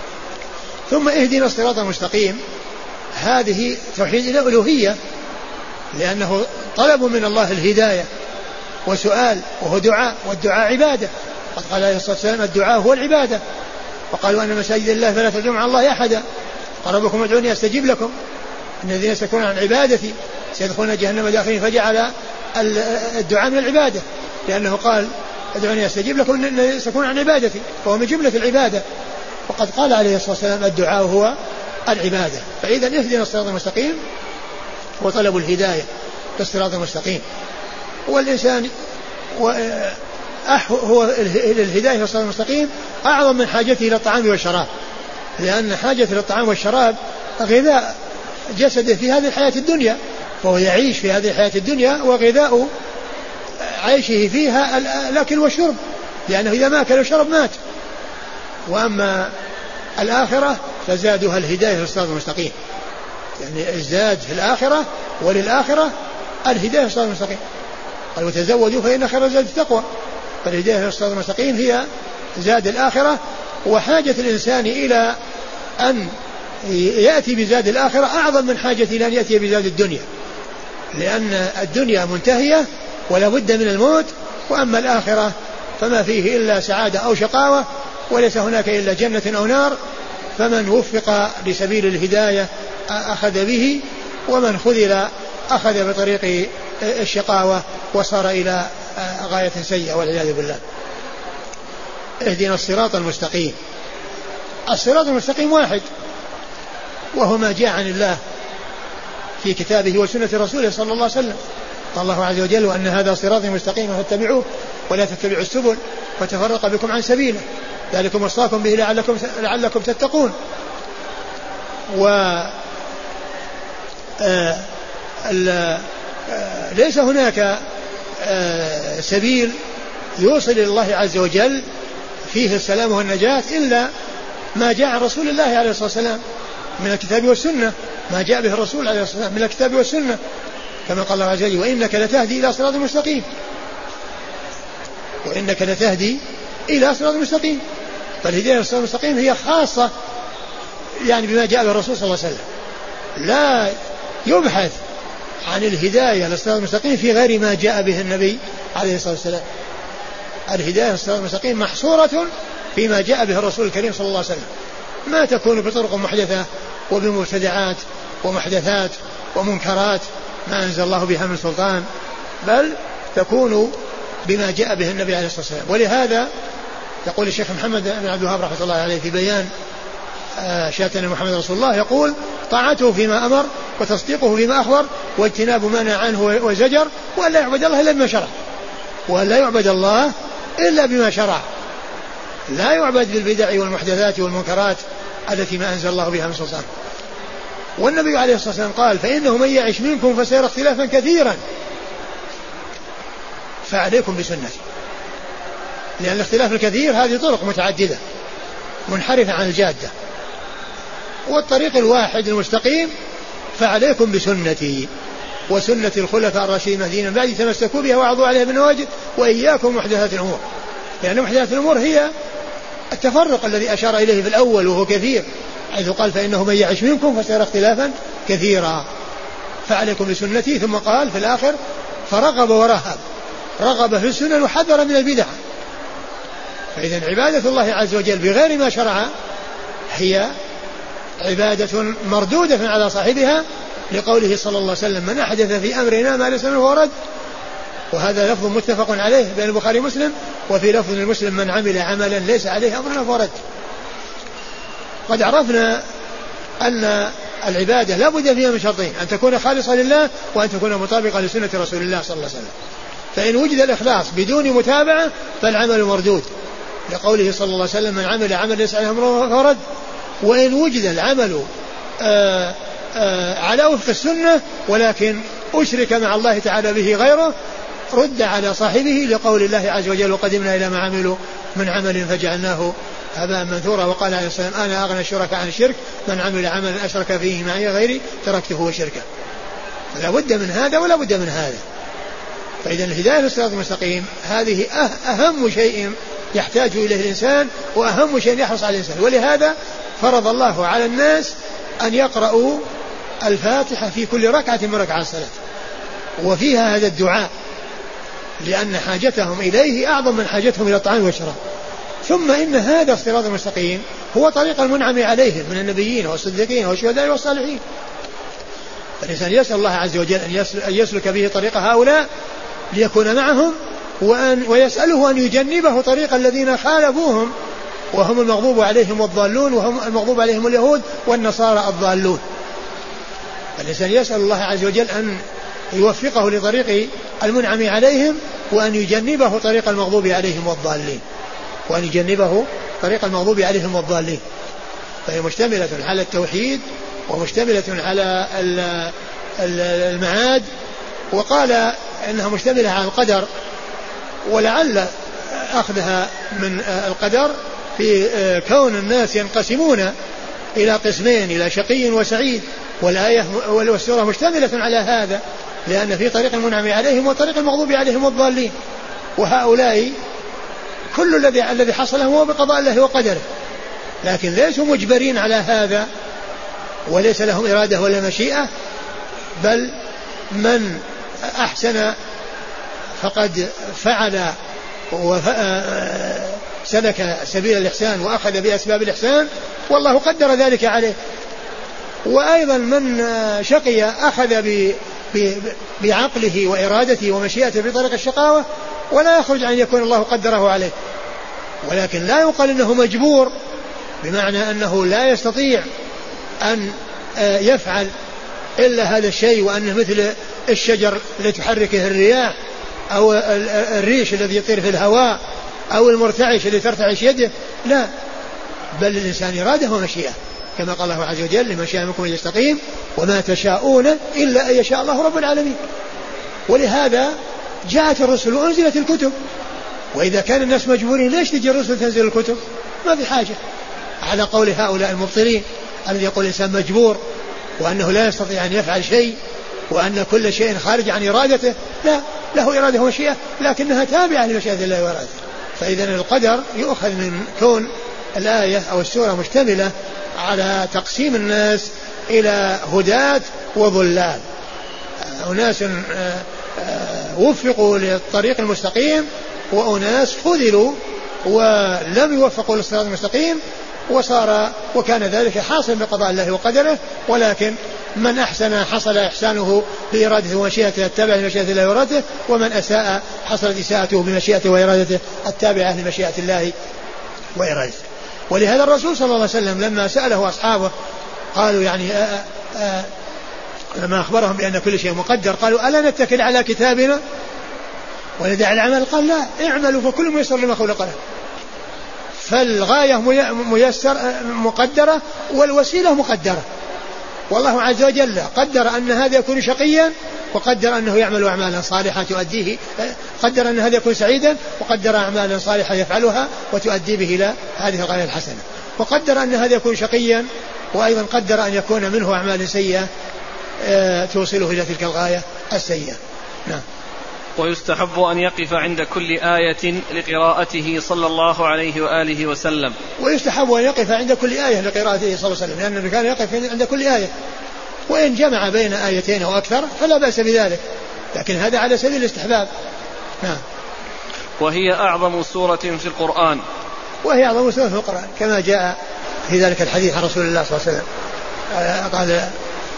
ثم اهدنا الصراط المستقيم، هذه توحيد الألوهية، لأنه طلب من الله الهداية وسؤال، وهو دعاء، والدعاء عبادة. قد قال عليه الصلاة والسلام الدعاء هو العبادة، وقالوا أن مساجد الله فلا تدعوا مع الله أحدا، قال ربكم ادعوني أستجيب لكم، إن الذين يستكبرون عن عبادتي سيدخلون جهنم داخلين، فجعل الدعاء من العبادة، لأنه قال ادعوني أستجيب لكم إن يستكبرون عن عبادتي، فهو من جملة العبادة. وقد قال عليه الصلاة والسلام الدعاء هو العبادة. فإذا اهدنا الصراط المستقيم وطلب الهداية للصراط المستقيم. والإنسان هو الهداية للصراط المستقيم أعظم من حاجته إلى الطعام والشراب، لأن حاجته إلى الطعام والشراب غذاء جسده في هذه الحياة الدنيا، فهو يعيش في هذه الحياة الدنيا، وغذاء عيشه فيها الأكل والشرب، لأنه إذا ما أكل وشرب مات. وأما الآخرة فزادها الهداية للصراط المستقيم، يعني الزاد في الآخرة وللآخرة الهداية للصراط المستقيم. قال وتزودوا فإن خير الزاد التقوى، فالهداية للصراط المستقيم هي زاد الآخرة، وحاجة الإنسان إلى أن يأتي بزاد الآخرة أعظم من حاجة إلى أن يأتي بزاد الدنيا، لأن الدنيا منتهية ولا بد من الموت، وأما الآخرة فما فيه إلا سعادة أو شقاوة، وليس هناك إلا جنة أو نار، فمن وفق لسبيل الهداية أخذ به، ومن خذل أخذ بطريق الشقاوة وصار إلى غاية سيئة والعياذ بالله. اهدنا الصراط المستقيم. الصراط المستقيم واحد، وهو ما جاء عن الله في كتابه وسنة رسوله صلى الله عليه وسلم. قال الله عز وجل وأن هذا صراطي مستقيما فاتبعوه ولا تتبعوا السبل فتفرق بكم عن سبيله ذلكم وصاكم به لعلكم, لعلكم تتقون. و آه آه ليس هناك آه سبيل يوصل إلى الله عز وجل فيه السلام والنجاة إلا ما جاء عن رسول الله عليه الصلاة والسلام من الكتاب والسنة، ما جاء به الرسول عليه الصلاة والسلام من الكتاب والسنة، كما قال الله عز وجل وإنك لتهدي إلى صراط مستقيم، وإنك لتهدي إلى صراط مستقيم. فالهداية إلى صراط مستقيم هي خاصة يعني بما جاء به الرسول صلى الله عليه وسلم، لا يبحث عن الهداية للصراط المستقيم في غير ما جاء به النبي عليه الصلاة والسلام. الهداية للصراط المستقيم محصورة فيما جاء به الرسول الكريم صلى الله عليه وسلم، ما تكون بطرق محدثة وبمبتدعات ومحدثات ومنكرات ما أنزل الله بها من سلطان، بل تكون بما جاء به النبي عليه الصلاة والسلام. ولهذا يقول الشيخ محمد بن عبد الوهاب رحمة الله عليه في بيان شاتنا محمد رسول الله، يقول طاعته فيما أمر وتصديقه فيما أخبر واجتناب ما نهى عنه وزجر، وأن لا يعبد الله إلا بما شرع، وأن لا يعبد الله إلا بما شرع، لا يعبد بالبدع والمحدثات والمنكرات التي ما أنزل الله بها من سلطان. والنبي عليه الصلاة والسلام قال فإنه من يعش منكم فسيرى اختلافا كثيرا فعليكم بسنتي، لأن الاختلاف الكثير هذه طرق متعددة منحرفة عن الجادة، والطريق الواحد المستقيم فعليكم بسنتي وسنة الخلفاء الراشدين المهديين من بعد تمسكوا بها وعضوا عليها بالنواجذ وإياكم محدثات الأمور، لأن محدثات الأمور هي التفرق الذي أشار إليه في الأول وهو كثير، حيث قال فإنه من يعش منكم فسيرى اختلافا كثيرا فعليكم بسنتي، ثم قال في الآخر فرغب ورهب، رغب في السنن وحذر من البدع. فإذا عبادة الله عز وجل بغير ما شرع هي عبادة مردودة على صاحبها، لقوله صلى الله عليه وسلم من أحدث في أمرنا ما ليس منه فهو رد، وهذا لفظ متفق عليه بين البخاري ومسلم، وفي لفظ المسلم من عمل عملا ليس عليه أمرنا فهو رد. قد عرفنا أن العبادة لا بد فيها من شرطين، أن تكون خالصة لله وأن تكون مطابقة لسنة رسول الله صلى الله عليه وسلم. فإن وجد الإخلاص بدون متابعة فالعمل مردود، لقوله صلى الله عليه وسلم من عمل عملا ليس عليه أمرنا فهو رد. وإن وجد العمل آآ آآ على وفق السنة ولكن أشرك مع الله تعالى به غيره رد على صاحبه، لقول الله عز وجل وقدمنا إلى ما عملوا من عمل فجعلناه هباء منثورا. وقال عليه الصلاة والسلام أنا أغنى الشركاء عن الشرك من عمل عملا أشرك فيه معي غيري تركته وشركه. فلا بد من هذا ولا بد من هذا. فإذا الهداية للصراط المستقيم هذه أهم شيء يحتاج إليه الإنسان وأهم شيء يحرص على الإنسان، ولهذا فرض الله على الناس أن يقرأوا الفاتحة في كل ركعة من ركعات الصلاة، وفيها هذا الدعاء، لأن حاجتهم إليه أعظم من حاجتهم إلى الطعام والشراب. ثم إن هذا الصراط المستقيم هو طريق المنعم عليهم من النبيين والصديقين والشهداء والصالحين. فالإنسان يسأل الله عز وجل أن يسلك به طريق هؤلاء ليكون معهم، وأن ويسأله أن يجنبه طريق الذين خالفوهم وهم المغضوب عليهم والضالون، وهم المغضوب عليهم اليهود والنصارى الضالون. الإنسان يسأل الله عز وجل أن يوفقه لطريق المنعم عليهم، وأن يجنبه طريق المغضوب عليهم والضالين وأن يجنبه طريق المغضوب عليهم والضالين. فهي مشتملة على التوحيد ومشتملة على المعاد، وقال إنها مشتملة على القدر، ولعل أخذها من القدر في كون الناس ينقسمون إلى قسمين، إلى شقي وسعيد، والآية والسورة مشتملة على هذا، لأن في طريق المنعم عليهم وطريق المغضوب عليهم والضالين. وهؤلاء كل الذي الذي حصل هو بقضاء الله وقدره، لكن ليسوا مجبرين على هذا وليس لهم إرادة ولا مشيئة، بل من أحسن فقد فعل وسلك سبيل الإحسان وأخذ بأسباب الإحسان والله قدر ذلك عليه. وأيضا من شقي أخذ بعقله وإرادته ومشيئته في طريق الشقاوة ولا يخرج عن يكون الله قدره عليه، ولكن لا يقال إنه مجبور، بمعنى أنه لا يستطيع أن يفعل إلا هذا الشيء، وأنه مثل الشجر الذي تحركه الرياح أو الريش الذي يطير في الهواء أو المرتعش الذي ترتعش يده، لا، بل الإنسان إرادة ومشيئة، كما قال الله عز وجل لمن شاء منكم أن يستقيم وما تشاءون إلا أن يشاء الله رب العالمين. ولهذا جاءت الرسل وأنزلت الكتب، وإذا كان الناس مجبورين ليش تجي الرسل تنزل الكتب؟ ما في حاجة، على قول هؤلاء المبطلين الذي يقول الإنسان مجبور وأنه لا يستطيع أن يفعل شيء وأن كل شيء خارج عن إرادته. لا، له إرادة ومشيئة لكنها تابعة لمشيئة الله وإرادته. فإذا القدر يؤخذ من كون الآية أو السورة مشتملة على تقسيم الناس إلى هداة وضلال، أناس وفقوا للطريق المستقيم وأناس خذلوا ولم يوفقوا للصراط المستقيم، وصار وكان ذلك حاصل بقضاء الله وقدره. ولكن من أحسن حصل إحسانه بإرادته ومشيئته التابعة لمشيئة الله وإرادته، ومن أساء حصلت إساءته بمشيئته وإرادته التابعة لمشيئة الله وإرادته. ولهذا الرسول صلى الله عليه وسلم لما سأله أصحابه قالوا يعني آآ آآ لما أخبرهم بأن كل شيء مقدر قالوا ألا نتكل على كتابنا وندع العمل؟ قال لا، اعملوا فكل ميسر لما خلق له. فالغاية ميسر مقدرة والوسيلة مقدرة. والله عز وجل قدر أن هذا يكون شقيا وقدر أنه يعمل أعمالا صالحة تؤديه، قدر أن هذا يكون سعيدا وقدر أعمالا صالحة يفعلها وتؤدي به إلى هذه الغاية الحسنة، وقدر أن هذا يكون شقيا وأيضا قدر أن يكون منه أعمال سيئة توصله إلى تلك الغاية السيئة. نعم. ويستحب أن يقف عند كل آية لقراءته صلى الله عليه وآله وسلم. ويستحب أن يقف عند كل آية لقراءته صلى الله عليه وسلم، لأنه كان يقف عند كل آية، وإن جمع بين آيتين أو أكثر فلا بأس بذلك، لكن هذا على سبيل الاستحباب. نعم. وهي أعظم سورة في القرآن. وهي أعظم سورة في القرآن كما جاء في ذلك الحديث عن رسول الله صلى الله عليه وسلم قال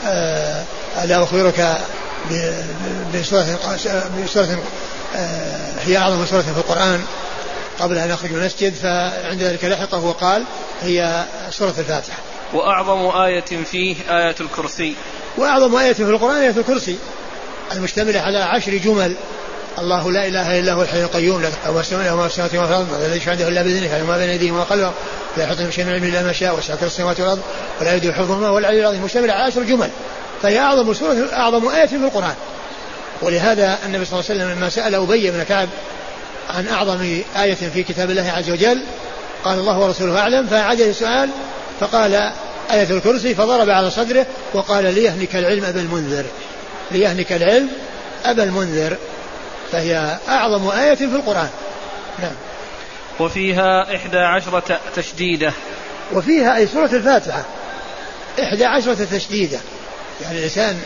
ألا أخبرك بسورة, بسورة هي أعظم سورة في القرآن قبل أن أخرج من المسجد، فعند ذلك لحقه وقال هي سورة الفاتحة. وأعظم آية فيه آية الكرسي. وأعظم آية في القرآن آية الكرسي المشتملة على عشر جمل: الله لا إله إلا هو الحي القيوم لا تأخذه سنة ولا نوم وما في السماوات والأرض ولا يشفع عنده إلا بإذنه يعلم ما بين أيديهم وما خلفهم لا يحيطون بشيء من علمه إلا ما شاء وسع كرسيه السماوات والأرض ولا يؤوده حفظهما والعلي العظيم، مشتملة على عشر جمل، فهي أعظم سورة أعظم آية في القرآن. ولهذا النبي صلى الله عليه وسلم لما سأل أبي بن كعب عن أعظم آية في كتاب الله عز وجل قال الله ورسوله أعلم، فأعاد السؤال فقال آية الكرسي، فضرب على صدره وقال ليهنك العلم أبا المنذر، ليهنك العلم أبا المنذر، فهي أعظم آية في القرآن. نعم. وفيها إحدى عشرة تشديدة. وفيها أي سورة الفاتحة إحدى عشرة تشديدة، يعني الإنسان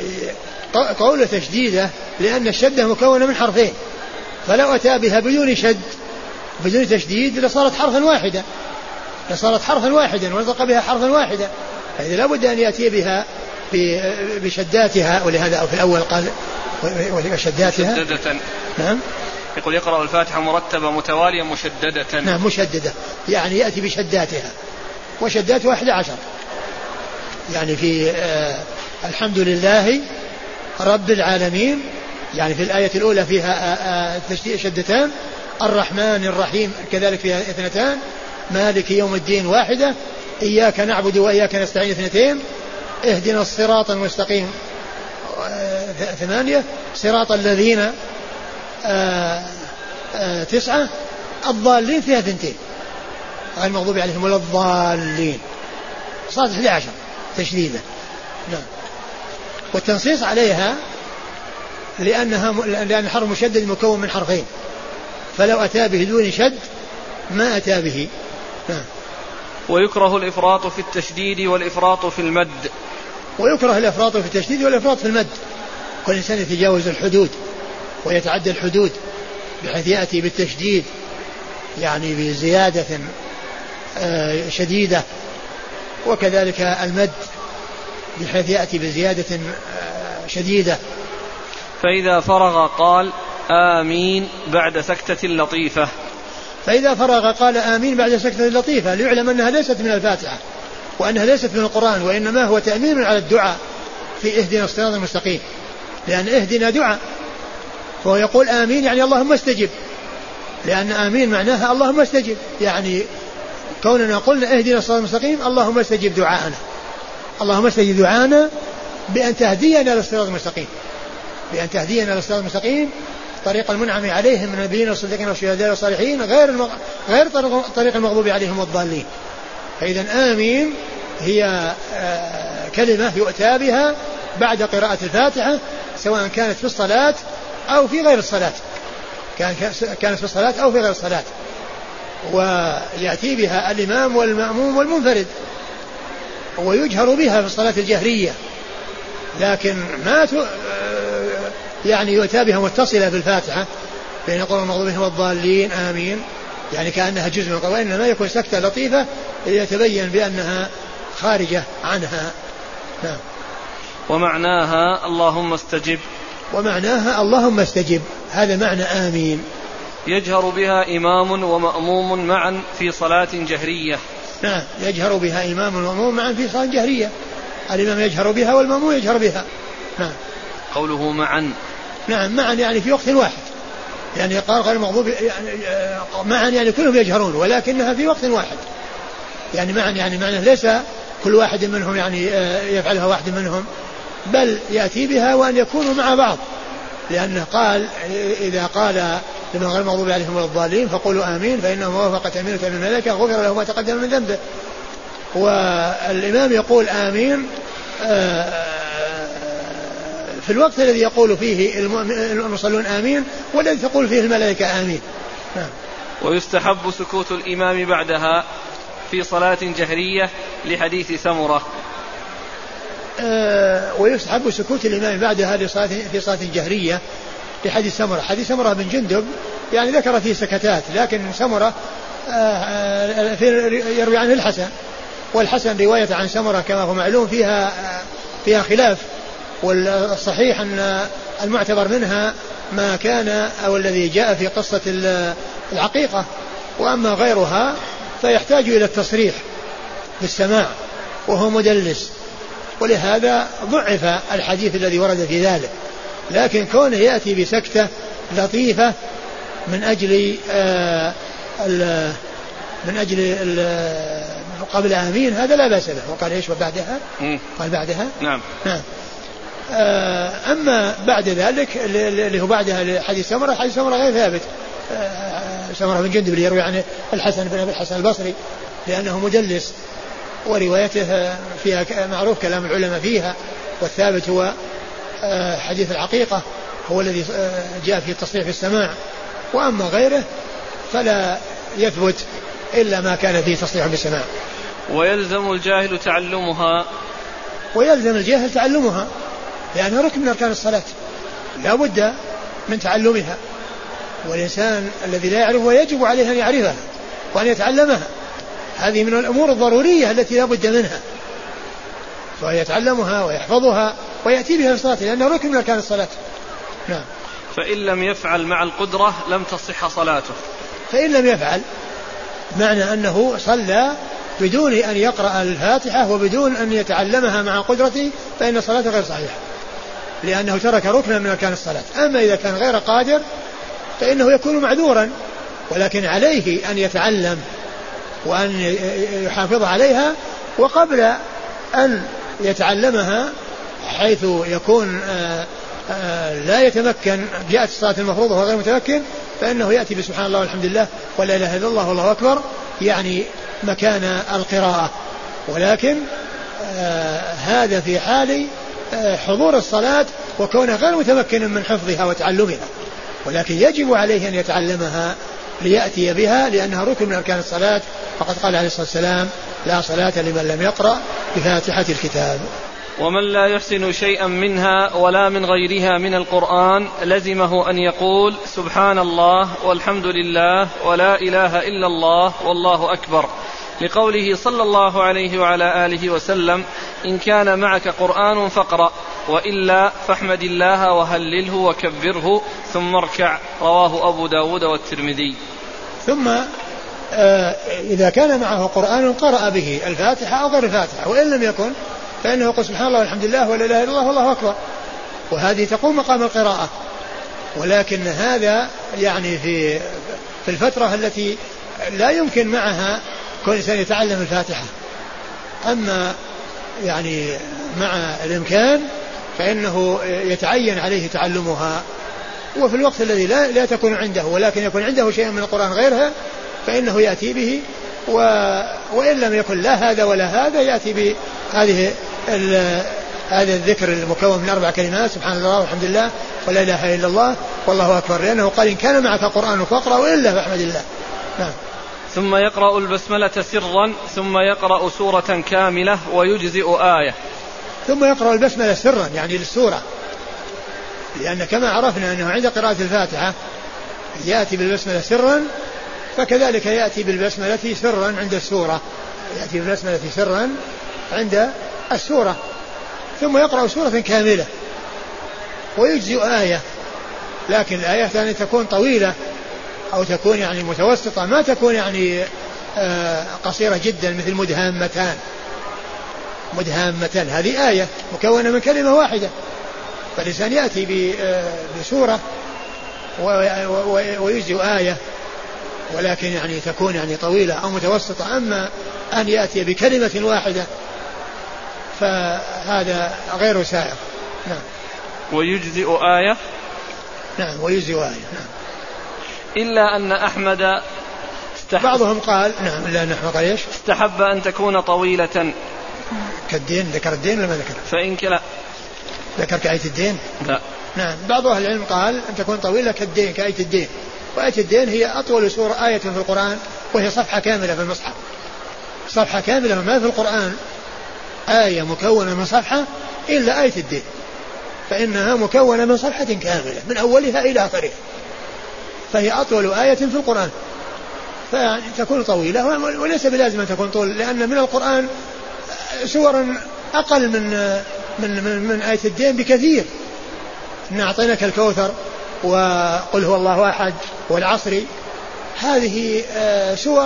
قول تشديدة لأن الشدة مكونة من حرفين، فلو أتى بها بدون شد بدون تشديد لصارت حرفا واحدا لصارت حرفا واحدا ونطق بها حرفا واحدا، فإذا لابد أن يأتي بها بشداتها، ولهذا أو في الأول قال وشداتها مشددة. نعم. يقول يقرأ الفاتحة مرتبة متوالية مشددة. نعم مشددة، يعني يأتي بشداتها، وشداتها أحد عشر، يعني في آه الحمد لله رب العالمين، يعني في الآية الأولى فيها آه آه شدتان، الرحمن الرحيم كذلك فيها اثنتان، مالك يوم الدين واحدة، إياك نعبد وإياك نستعين اثنتين، اهدنا الصراط المستقيم آه ثمانية، صراط الذين آه آه تسعة، الضالين فيها ثنتين غير المغضوب عليهم ولا الضالين، صارت احدى عشر تشديدة. نعم. والتنصيص عليها لأنها لأن الحرف مشدد مكون من حرفين، فلو أتى به دون شد ما أتى به. نعم. ويكره الإفراط في التشديد والإفراط في المد. ويكره الإفراط في التشديد والإفراط في المد، كل إنسان يتجاوز الحدود ويتعدى الحدود بحيث يأتي بالتشديد يعني بزيادة شديدة، وكذلك المد بحيث يأتي بزيادة شديدة. فإذا فرغ قال آمين بعد سكتة لطيفة. فإذا فرغ قال آمين بعد سكتة لطيفة ليعلم أنها ليست من الفاتحة وأنها ليست من القرآن، وإنما هو تأمين على الدعاء في اهدنا الصراط المستقيم، لأن اهدنا دعاء، فهو يقول آمين يعني اللهم استجب، لأن آمين معناها اللهم استجب، يعني كوننا قلنا اهدنا الصراط المستقيم اللهم استجب دعاءنا، اللهم استجب دعاءنا بأن تهدينا للصراط المستقيم، بأن تهدينا للصراط المستقيم طريق المنعم عليهم من النبيين والصديقين والشهداء والصالحين غير المغ... غير طريق المغضوب عليهم والضالين. فإذا آمين هي آه كلمة يؤتى بها بعد قراءة الفاتحة سواء كانت في الصلاة أو في غير الصلاة، كانت في الصلاة أو في غير الصلاة، ويأتي بها الإمام والمأموم والمنفرد، ويجهر بها في الصلاة الجهرية، لكن ما ت... يعني يؤتى بها متصلة بالفاتحة بين يقول المغضوب عليهم والضالين آمين، يعني كأنها جزء من القرآن، إنما يكون سكتة لطيفة يتبين بأنها خارجة عنها. نعم. ومعناها اللهم استجب. ومعناها اللهم استجب، هذا معنى آمين. يجهر بها إمام ومأموم معا في صلاة جهرية. نعم، يجهر بها إمام ومأموم معا في صلاة جهرية، الإمام يجهر بها والمأموم يجهر بها. نعم. قوله معا. نعم معا يعني في وقت واحد، يعني قال غير المغضوب يعني معا يعني كلهم يجهرون ولكنها في وقت واحد يعني معا يعني معنى ليس كل واحد منهم يعني يفعلها واحد منهم بل يأتي بها وأن يكونوا مع بعض لأنه قال إذا قال لمن غير المغضوب عليهم ولا الضالين فقولوا آمين فإنه وافق تأمينة من الملائكة غفر له ما تقدم من ذنبه. والإمام يقول آمين في الوقت الذي يقول فيه المصلون آمين والذي تقول فيه الملائكة آمين. ويستحب سكوت الإمام بعدها في صلاة جهرية لحديث سمرة. أه ويستحب سكوت الإمام بعدها لصلاة في صلاة جهرية لحديث سمرة. حديث سمرة بن جندب يعني ذكر فيه سكتات لكن سمرة أه يروي عنه الحسن والحسن رواية عن سمرة كما هو معلوم فيها فيها خلاف والصحيح أن المعتبر منها ما كان أو الذي جاء في قصة العقيقة وأما غيرها فيحتاج إلى التصريح بالسماع وهو مدلس ولهذا ضعف الحديث الذي ورد في ذلك لكن كونه يأتي بسكتة لطيفة من أجل آه من أجل قبل آمين هذا لا بأس به. وقال إيش وبعدها قال بعدها نعم نعم أما بعد ذلك اللي هو بعدها حديث سمرة حديث سمرة غير ثابت. سمرة بن جندب اللي يروي عنه الحسن بن أبي الحسن البصري لأنه مدلس وروايته فيها معروف كلام العلماء فيها والثابت هو حديث العقيقة هو الذي جاء فيه التصريح في السماع وأما غيره فلا يثبت إلا ما كان فيه تصريح بالسماع. ويلزم الجاهل تعلمها ويلزم الجاهل تعلمها لأنها ركن من أركان الصلاة لا بد من تعلمها والإنسان الذي لا يعرفها يجب عليه أن يعرفها وأن يتعلمها. هذه من الأمور الضرورية التي لا بد منها فيتعلمها ويحفظها ويأتي بها في الصلاة لأنها ركن من أركان الصلاة. نعم. فإن لم يفعل مع القدرة لم تصح صلاته. فإن لم يفعل معنى أنه صلى بدون أن يقرأ الفاتحة وبدون أن يتعلمها مع قدرته فإن صلاته غير صحيحة لأنه ترك ركنا من أركان الصلاة. أما إذا كان غير قادر فإنه يكون معذورا ولكن عليه أن يتعلم وأن يحافظ عليها وقبل أن يتعلمها حيث يكون آآ آآ لا يتمكن جاءت الصلاة المفروضة وهو غير متمكن فإنه يأتي بسبحان الله والحمد لله ولا إله إلا الله والله أكبر يعني مكان القراءة ولكن هذا في حال حضور الصلاة وكونه غير متمكن من حفظها وتعلمها ولكن يجب عليه أن يتعلمها ليأتي بها لأنها ركن من أركان الصلاة فقد قال عليه الصلاة والسلام لا صلاة لمن لم يقرأ بفاتحة الكتاب. ومن لا يحسن شيئا منها ولا من غيرها من القرآن لزمه أن يقول سبحان الله والحمد لله ولا إله إلا الله والله أكبر لقوله صلى الله عليه وعلى آله وسلم إن كان معك قرآن فاقرأ وإلا فاحمد الله وهلله وكبره ثم اركع رواه أبو داود والترمذي. ثم آه إذا كان معه قرآن قرأ به الفاتحة أو غير الفاتحة وإن لم يكن فإنه يقول سبحان الله والحمد لله ولا إله إلا الله والله أكبر وهذه تقوم مقام القراءة ولكن هذا يعني في في الفترة التي لا يمكن معها كل إنسان يتعلم الفاتحة. أما يعني مع الإمكان فإنه يتعين عليه تعلمها وفي الوقت الذي لا, لا تكون عنده ولكن يكون عنده شيء من القرآن غيرها فإنه يأتي به و... وإن لم يكن لا هذا ولا هذا يأتي بهذه ال... هذا الذكر المكون من أربع كلمات سبحان الله والحمد لله ولا إله إلا الله والله أكبر لأنه قال إن كان معك قرآن فاقرأ وإلا فاحمد الله. نعم. ثم يقرأ البسملة سرا ثم يقرأ سورة كاملة ويجزئ آية. ثم يقرأ البسملة سرا يعني للسورة لأن كما عرفنا أنه عند قراءة الفاتحة يأتي بالبسملة سرا فكذلك يأتي بالبسملة سرا عند السورة يأتي بالبسملة سرا عند السورة ثم يقرأ سورة كاملة ويجزئ آية لكن الآية يعني تكون طويلة أو تكون يعني متوسطة ما تكون يعني آه قصيرة جدا مثل مدهامتان. مدهامتان هذه آية مكونة من كلمة واحدة فالإنسان يأتي بسورة ويجزئ آية ولكن يعني تكون يعني طويلة أو متوسطة. أما أن يأتي بكلمة واحدة فهذا غير سائغ. نعم. ويجزئ آية. نعم ويجزئ آية. نعم. إلا أن أحمد استحب بعضهم قال نعم إلا أن أحمد قال إيش استحب أن تكون طويلة كالدين. ذكر الدين ولا ما ذكر؟ فإن كلا ذكر كآية الدين. لا. نعم. بعض أهل العلم قال أن تكون طويلة كالدين كآية الدين. وآية الدين هي أطول سورة آية في القرآن وهي صفحة كاملة في المصحف. صفحة كاملة ما في القرآن آية مكونة من صفحة إلا آية الدين فإنها مكونة من صفحة كاملة من أولها إلى آخرها فهي أطول آية في القرآن فتكون طويلة وليس بلازم أن تكون طول لأن من القرآن سورا أقل من من من, من آية الدين بكثير. إن أعطيناك الكوثر وقل هو الله أحد والعصر هذه سور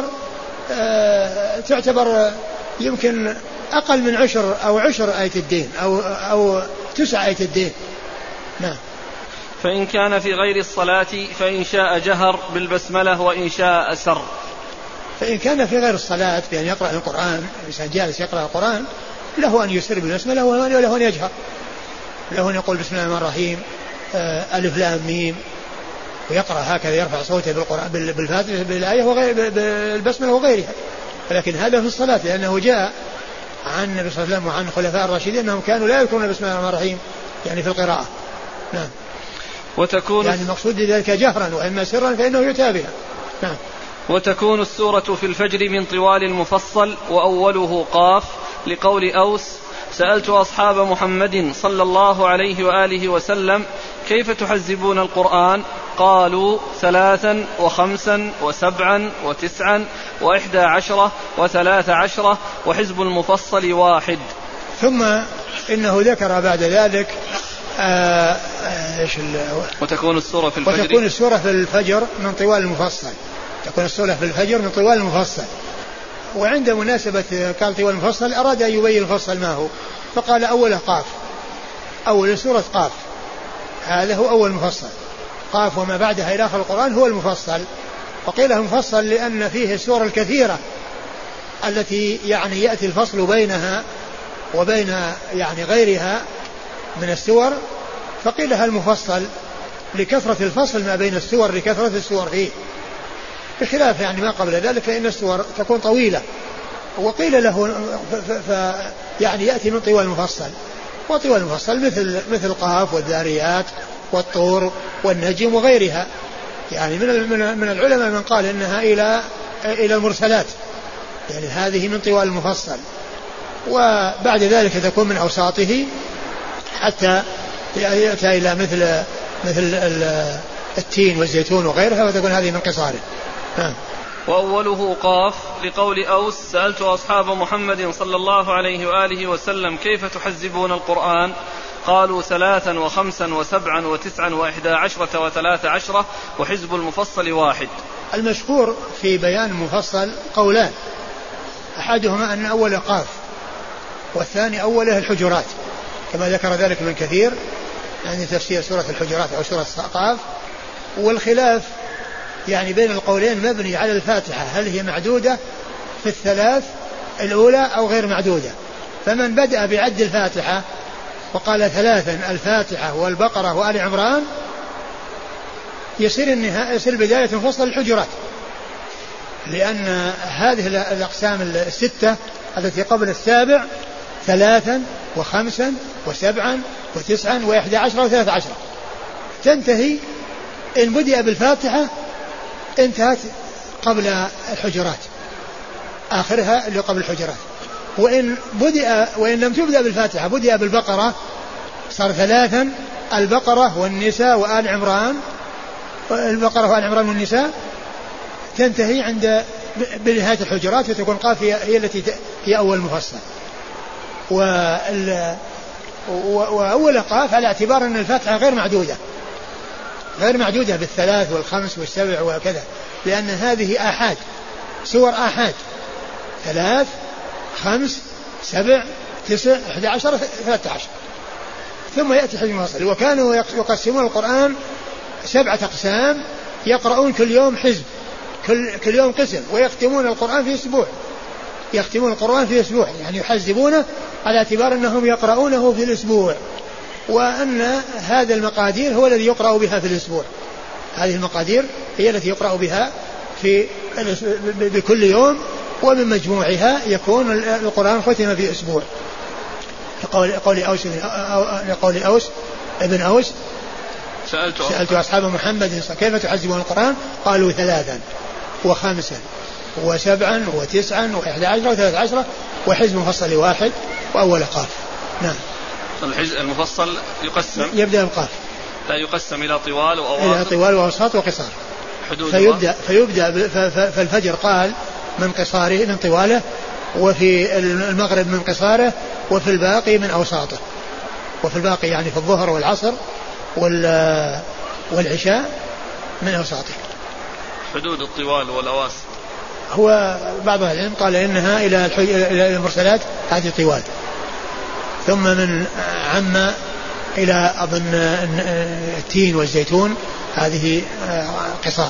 تعتبر يمكن أقل من عشر أو عشر آية الدين أو أو تسع آية الدين. نعم. فإن كان في غير الصلاة فإن شاء جهر بالبسملة وإن شاء أسر. فإن كان في غير الصلاة بأن يقرأ القرآن الإنسان جالس يقرأ القرآن له أن يسر بالبسملة وله أن يجهر له أن يقول بسم الله الرحمن الرحيم ألف لام ميم ويقرأ هكذا يرفع صوته بالقرآن بالفاتحة بالآية وغير بالبسملة وغيرها. ولكن هذا في الصلاة لأنه جاء عن النبي صلى الله عليه وسلم وعن الخلفاء الراشدين أنهم كانوا لا يذكرون بسم الله الرحمن الرحيم يعني في القراءة. نعم. وتكون يعني المقصود ذلك جهرا وإما سرا فإنه يتابع. نعم. وتكون السورة في الفجر من طوال المفصل وأوله قاف لقول أوس سألت أصحاب محمد صلى الله عليه وآله وسلم كيف تحزبون القرآن قالوا ثلاثا وخمسا وسبعا وتسعا وإحدى عشرة وثلاث عشرة وحزب المفصل واحد. ثم إنه ذكر بعد ذلك آآ آآ وتكون السورة في الفجر وتكون السورة في الفجر من طوال المفصل. تكون السورة في الفجر من طوال المفصل. وعند مناسبة قال طوال المفصل أراد أن يبين المفصل ما هو فقال أوله قاف أول سورة قاف هذا هو أول مفصل قاف وما بعدها إلى آخر القرآن هو المفصل. وقيل المفصل لأن فيه السور الكثيرة التي يعني يأتي الفصل بينها وبين يعني غيرها من السور فقيلها المفصل لكثرة الفصل ما بين السور لكثرة السور فيه بخلاف يعني ما قبل ذلك فإن السور تكون طويلة. وقيل له ف ف يعني يأتي من طوال المفصل وطوال المفصل مثل مثل قاف والذاريات والطور والنجم وغيرها يعني من من العلماء من قال إنها إلى إلى المرسلات يعني هذه من طوال المفصل. وبعد ذلك تكون من أوساطه حتى يأتي إلى مثل مثل التين والزيتون وغيرها وتكون هذه من قصاره. نعم. وأوله قاف لقول أوس سألت أصحاب محمد صلى الله عليه وآله وسلم كيف تحزبون القرآن قالوا ثلاثا وخمسا وسبعا وتسعا وإحدى عشرة وثلاث عشرة وحزب المفصل واحد. المشهور في بيان المفصل قولان أحدهما أن أول قاف والثاني أوله الحجرات كما ذكر ذلك من كثير يعني تفسير سورة الحجرات أو سورة قاف. والخلاف يعني بين القولين مبني على الفاتحة هل هي معدودة في الثلاث الأولى أو غير معدودة. فمن بدأ بعد الفاتحة وقال ثلاثا الفاتحة والبقرة وآل عمران يصير النهاية يصير بداية مفصل الحجرات لأن هذه الأقسام الستة التي قبل السابع ثلاثا وخمسا وسبعا وتسعا وإحدى عشرة وثلاث عشرة تنتهي إن بدأ بالفاتحة انتهت قبل الحجرات آخرها اللي قبل الحجرات. وإن بدأ وإن لم تبدأ بالفاتحة بدأ بالبقرة صار ثلاثا البقرة والنساء وآل عمران البقرة وآل عمران والنساء تنتهي عند بنهاية الحجرات وتكون قاف هي التي هي أول مفصل. وأول قاف على اعتبار أن الفاتحة غير معدودة غير معدودة بالثلاث والخمس والسبع وكذا لأن هذه آحاد سور آحاد ثلاث خمس سبع تسع أحد عشر ثلاثة عشر ثم يأتي حجم المفصل. وكانوا يقسمون القرآن سبعة أقسام يقرؤون كل يوم حزب، كل, كل يوم قسم، ويختمون القرآن في أسبوع، يختمون القرآن في أسبوع، يعني يحزبونه على اعتبار أنهم يقرؤونه في الأسبوع، وأن هذا المقادير هو الذي يقرأ بها في الأسبوع. هذه المقادير هي التي يقرأ بها في بكل يوم، ومن مجموعها يكون القرآن ختم في أسبوع. قول قول أوس قول أوس ابن أوس سألت, سألت أصحاب محمد كيف تحزبون القرآن؟ قالوا ثلاثا وخمسا وسبعا وتسعا وإحدى عشرة وثلاث عشرة وحزب مفصل واحد وأول قاف. نعم. الحزب المفصل يقسم يبدأ القاف، لا يقسم إلى طوال وأوسط إلى طوال وأوسط وقصار. فيبدأ فيبدأ فالفجر قال من قصاره من طواله، وفي المغرب من قصاره، وفي الباقي من أوساطه، وفي الباقي يعني في الظهر والعصر والعشاء من أوساطه. حدود الطوال والأواسط هو بعض العلم قال إنها إلى المرسلات هذه طوال، ثم من عم إلى أظن التين والزيتون هذه قصار.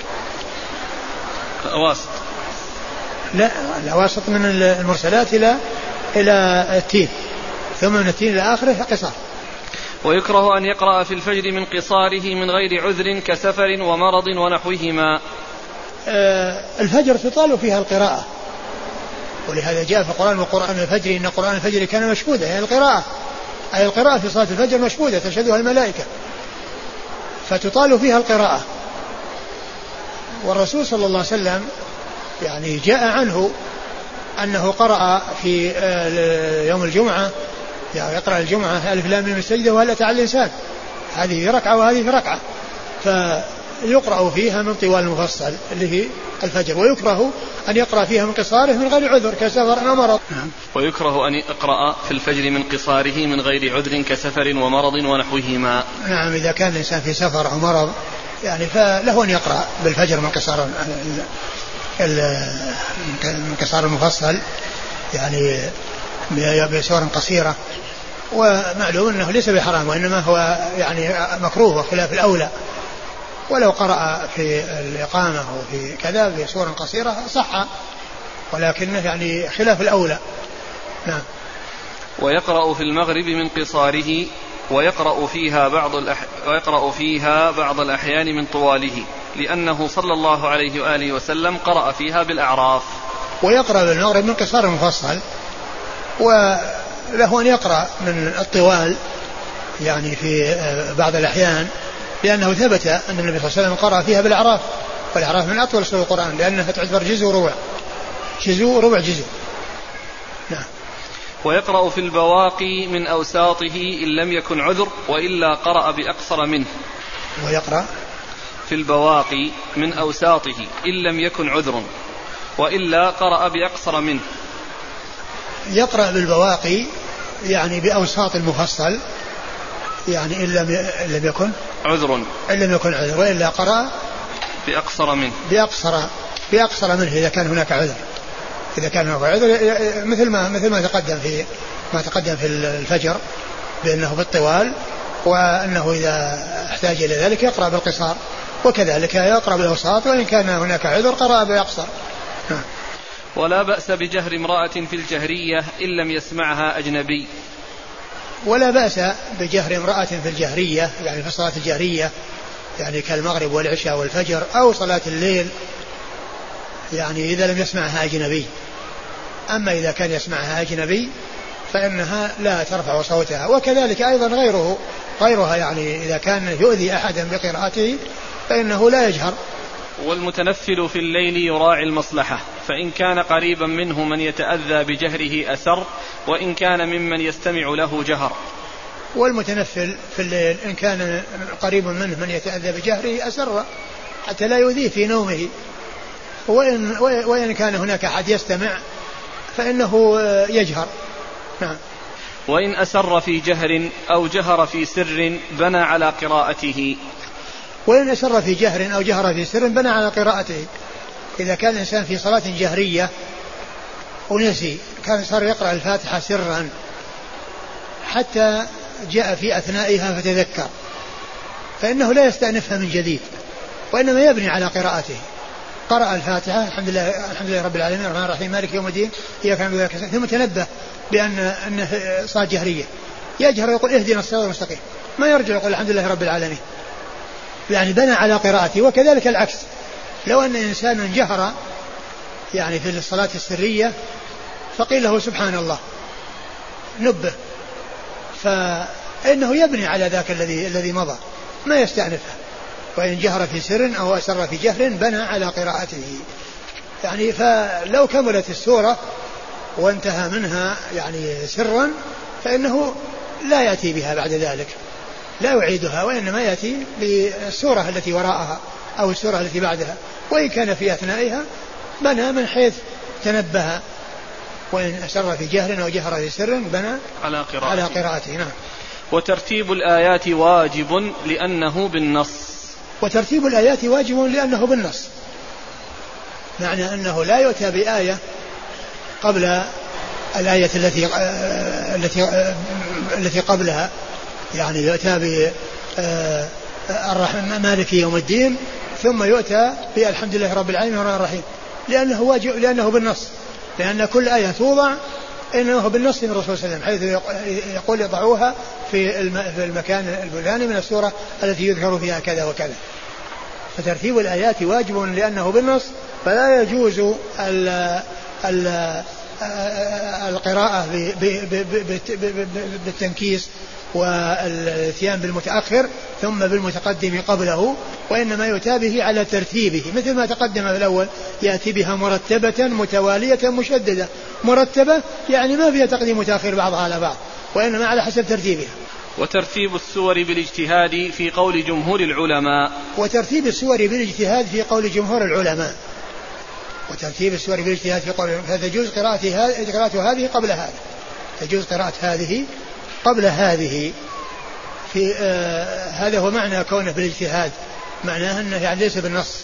الأواسط لا، الأواسط من المرسلات إلى إلى التين، ثم من التين إلى آخره قصار. ويكره أن يقرأ في الفجر من قصاره من غير عذر كسفر ومرض ونحوهما. آه الفجر تطال فيها القراءة، ولهذا جاء في القرآن وقرآن الفجر إن قرآن الفجر كان مشهودا، يعني القراءة أي القراءة في صلاة الفجر مشهودة تشهدها الملائكة، فتطال فيها القراءة. والرسول صلى الله عليه وسلم يعني جاء عنه أنه قرأ في يوم الجمعة، يعني يقرأ الجمعة ألف لام ميم السجدة وهل أتى على الإنسان، هذه في ركعة وهذه في ركعة، فيقرأ فيها من طوال المفصل اللي هي الفجر، ويكره أن يقرأ فيها من قصاره من غير عذر كسفر أو مرض. ويكره أن يقرأ في الفجر من قصاره من غير عذر كسفر ومرض ونحوهما. نعم، إذا كان الإنسان في سفر أو مرض يعني فله أن يقرأ بالفجر من قصار من قصار المفصل يعني بسور قصيرة، ومعلوم أنه ليس بحرام وإنما هو يعني مكروه وخلاف الأولى. ولو قرأ في الإقامة وفي كذا بسور قصيرة صح، ولكنه يعني خلاف الأولى. نعم. ويقرأ في المغرب من قصاره ويقرأ فيها بعض الأح... ويقرأ فيها بعض الأحيان من طواله، لأنه صلى الله عليه وآله وسلم قرأ فيها بالأعراف. ويقرأ بالمغرب من قصار المفصل، وله أن يقرأ من الطوال يعني في بعض الأحيان، لأنه ثبت أن النبي صلى الله عليه وسلم قرأ فيها بالأعراف، والأعراف من أطول سور القرآن لأنها تعتبر جزء ربع جزء ربع جزء. نعم. ويقرأ في البواقي من أوساطه إن لم يكن عذر، وإلا قرأ بأقصر منه. ويقرأ في البواقي من أوساطه إن لم يكن عذر، وإلا قرأ بأقصر منه. يقرأ بالبواقي يعني بأوساط المفصل، يعني إن لم يكن عذر إن لم يكن عذر، وإلا قرأ بأقصر منه بأقصر بأقصر منه إذا كان هناك عذر. إذا كان هناك عذر مثل ما مثل ما تقدم في ما تقدم في الفجر بأنه بالطوال، وأنه إذا احتاج إلى ذلك يقرأ بالقصار، وكذلك يقرأ بالأوساط، وإن كان هناك عذر قرأ بأقصر. ولا بأس بجهر امرأة في الجهرية إن لم يسمعها أجنبي. ولا بأس بجهر امرأة في الجهرية يعني في صلاة الجهرية، يعني كالمغرب والعشاء والفجر أو صلاة الليل، يعني إذا لم يسمعها أجنبي. أما إذا كان يسمعها أجنبي فإنها لا ترفع صوتها، وكذلك أيضا غيره غيرها يعني إذا كان يؤذي أحدا بقراءته فإنه لا يجهر. والمتنفل في الليل يراعي المصلحة، فإن كان قريبا منه من يتأذى بجهره أسر، وإن كان ممن يستمع له جهر. والمتنفل في الليل إن كان قريب منه من يتأذى بجهره أسر حتى لا يؤذيه في نومه، وإن, وإن كان هناك أحد يستمع فإنه يجهر. نعم. وإن أسر في جهر أو جهر في سر بنى على قراءته. وإن أسر في جهر أو جهر في سر بنى على قراءته. إذا كان الإنسان في صلاة جهرية ونسي كان صار يقرأ الفاتحة سرا حتى جاء في أثنائها فتذكر، فإنه لا يستأنفها من جديد، وإنما يبني على قراءته. قرأ الفاتحة الحمد لله الحمد لله رب العالمين الرحمن الرحيم مالك يوم الدين إياك نعبد وإياك نستعين، ثم تنبه بأن أنه صار جهرية، يجهر يقول اهدنا الصراط المستقيم، ما يرجع يقول الحمد لله رب العالمين، يعني بنى على قراءته. وكذلك العكس، لو أن إنسانا جهر يعني في الصلاة السرية فقيل له سبحان الله نبه، فإنه يبني على ذاك الذي الذي مضى، ما يستأنفها. وإن جهر في سر أو أسر في جهر بنى على قراءته. يعني فلو كملت السورة وانتهى منها يعني سرا فإنه لا يأتي بها بعد ذلك، لا يعيدها، وإنما يأتي بالسورة التي وراءها أو السورة التي بعدها، وإن كان في أثنائها بنى من حيث تنبه، وإن أسر في جهر أو جهر في سر بنى على قراءته, على قراءته. نعم. وترتيب الآيات واجب لأنه بالنص. وترتيب الآيات واجب لأنه بالنص، معنى أنه لا يؤتى بآية قبل الآية التي التي التي قبلها، يعني يؤتى بالرحمن مالك يوم الدين ثم يؤتى بالحمد لله رب العالمين الرحمن الرحيم، لأنه واجب، لأنه بالنص، لأن كل آية توضع إنه بالنص من الرسول صلى الله عليه وسلم، حيث يقول يضعوها في المكان الفلاني من السورة التي يذكر فيها كذا وكذا. فترتيب الآيات واجب لأنه بالنص، فلا يجوز ال ال القراءة بالتنكيس والاتيان بالمتأخر ثم بالمتقدم قبله، وإنما يؤتى به على ترتيبه، مثل ما تقدم في الأول، يأتي بها مرتبة متوالية مشددة. مرتبة يعني ما فيها تقديم متأخر بعضها على بعض، وإنما على حسب ترتيبها. وترتيب السور بالاجتهاد في قول جمهور العلماء. وترتيب السور بالاجتهاد في قول جمهور العلماء. وترتيب السور بالاجتهاد في قول، فتجوز قراءة هذه قبل هذا، تجوز قراءة هذه قبل هذه. في آه هذا هو معنى كونه بالاجتهاد، معناه أنه يعني ليس بالنص.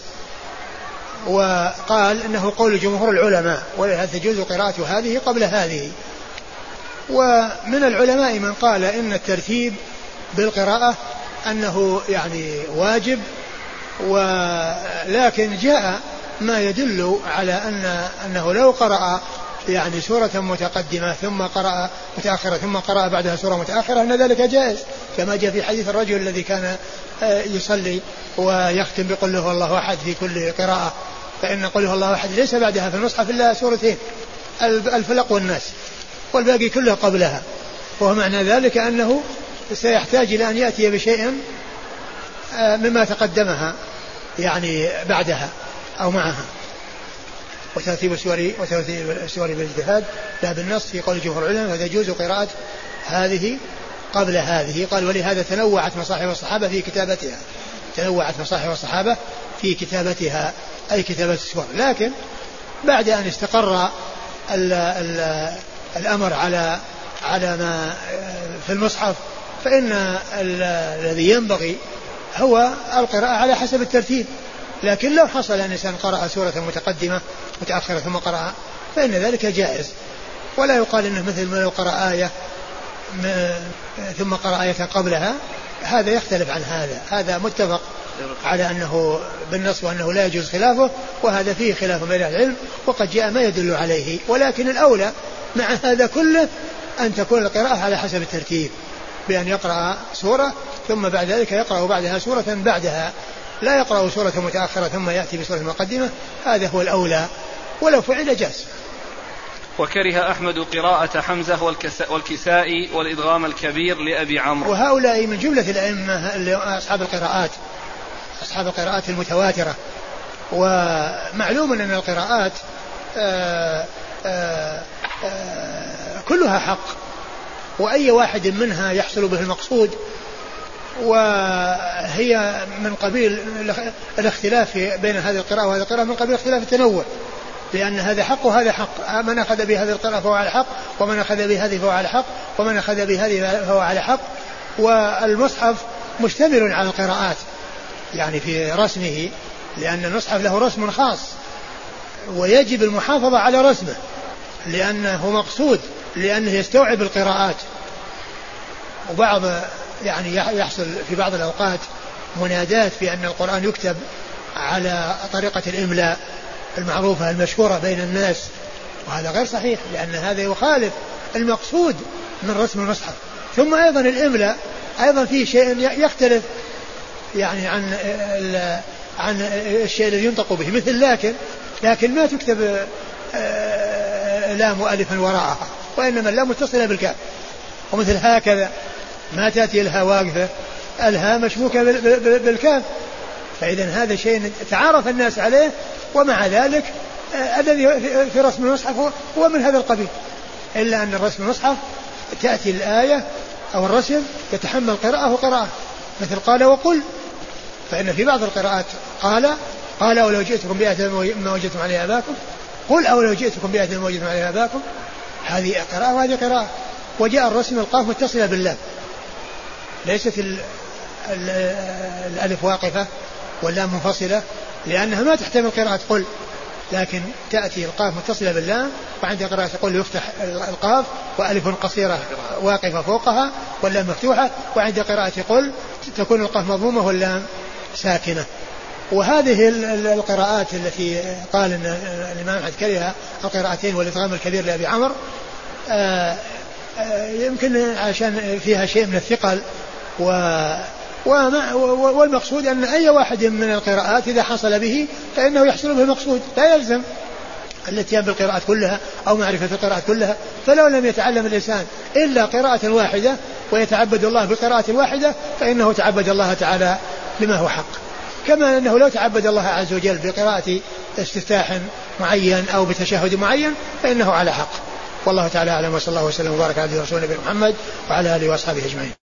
وقال إنه قول جمهور العلماء، ولهذا تجوز قراءة هذه قبل هذه. ومن العلماء من قال إن الترتيب بالقراءة أنه يعني واجب، ولكن جاء ما يدل على أن أنه لو قرأ يعني سورة متقدمة ثم قرأ متأخرة ثم قرأ بعدها سورة متأخرة أن ذلك جائز، كما جاء في حديث الرجل الذي كان يصلي ويختم بقل هو الله أحد في كل قراءة، فإن قل هو الله أحد ليس بعدها في المصحف إلا سورتين، الفلق والناس، والباقي كله قبلها. وهو معنى ذلك أنه سيحتاج إلى أن يأتي بشيء مما تقدمها يعني بعدها أو معها. وترتيب السور وترتيب السور بالاجتهاد لا بالنص في قول جمهور العلماء، وتجوز قراءة هذه قبل هذه. قال ولهذا تنوعت مصاحف الصحابة في كتابتها، تنوعت مصاحف الصحابة في كتابتها أي كتابة السور. لكن بعد أن استقر ال ال الأمر على على ما في المصحف، فإن الذي ينبغي هو القراءة على حسب الترتيب. لكن لو حصل أن الإنسان قرأ سورة متقدمة متأخرة ثم قرأ فإن ذلك جائز، ولا يقال إنه مثل ما لو قرأ آية ثم قرأ آية قبلها، هذا يختلف عن هذا. هذا متفق على أنه بالنص وأنه لا يجوز خلافه، وهذا فيه خلاف بين العلم وقد جاء ما يدل عليه. ولكن الأولى مع هذا كله أن تكون القراءة على حسب الترتيب، بأن يقرأ سورة ثم بعد ذلك يقرأ بعدها سورة بعدها، لا يقرأ سورة متأخرة ثم يأتي بسورة مقدمة، هذا هو الأولى، ولو فعل جاز. وكره أحمد قراءة حمزة والكسائي والإدغام الكبير لأبي عمرو. وهؤلاء من جملة الأئمة أصحاب القراءات، أصحاب القراءات المتواترة. ومعلوم أن القراءات آآ آآ آآ كلها حق، وأي واحد منها يحصل به المقصود، وهي من قبيل الاختلاف بين هذه القراءة وهذه القراءة من قبيل اختلاف التنوع، لأن هذا حق وهذا حق، من أخذ بهذه القراءة فهو على حق، ومن أخذ بهذه فهو على حق، ومن أخذ بهذه فهو على حق. والمصحف مشتمل على القراءات يعني في رسمه، لأن المصحف له رسم خاص ويجب المحافظة على رسمه لأنه مقصود، لأنه يستوعب القراءات. وبعض يعني يحصل في بعض الأوقات منادات بأن القرآن يكتب على طريقة الإملاء المعروفة المشهورة بين الناس، وهذا غير صحيح لأن هذا يخالف المقصود من رسم المصحف. ثم أيضا الإملاء أيضا فيه شيء يختلف يعني عن عن الشيء الذي ينطق به، مثل لكن لكن ما تكتب لام ألفا وراءها، وإنما اللام متصلة بالكاف. ومثل هكذا ما تأتي الها واقفة، الها مشبوكة بالكاف. فإذا هذا شيء تعارف الناس عليه، ومع ذلك الذي في رسم المصحف هو من هذا القبيل، إلا أن الرسم المصحف تأتي الآية أو الرسم يتحمل قراءة وقراءة، مثل قال وقل، فإن في بعض القراءات قال قال أو لو جئتكم بآية ما وجدتم عليها آباءكم، قل أو لو جئتكم بآية ما وجدتم عليها آباءكم، هذه قراءة وهذه قراءة. وجاء الرسم القاف متصلة بالله، ليست ال ال الألف واقفة واللام منفصلة، لأنها ما تحتمل قراءة قل، لكن تأتي القاف متصلة باللام، وعند قراءة قل يفتح القاف وألف قصيرة واقفة فوقها واللام مفتوحة، وعند قراءة قل تكون القاف مضمومة واللام ساكنة. وهذه القراءات التي قال إن الإمام أحمد كره القراءتين والإدغام الكبير لأبي عمرو يمكن عشان فيها شيء من الثقل، و والمقصود أن أي واحد من القراءات إذا حصل به فإنه يحصل به المقصود، لا يلزم الاتيان بالقراءات كلها أو معرفة القراءات كلها. فلو لم يتعلم الإنسان إلا قراءة واحدة ويتعبد الله بالقراءة الواحدة فإنه تعبد الله تعالى بما هو حق، كما أنه لو تعبد الله عز وجل بقراءة استفتاح معين أو بتشهد معين فإنه على حق. والله تعالى أعلم، وصلى الله وسلم وبارك على رسول الله محمد وعلى آله وأصحابه أجمعين.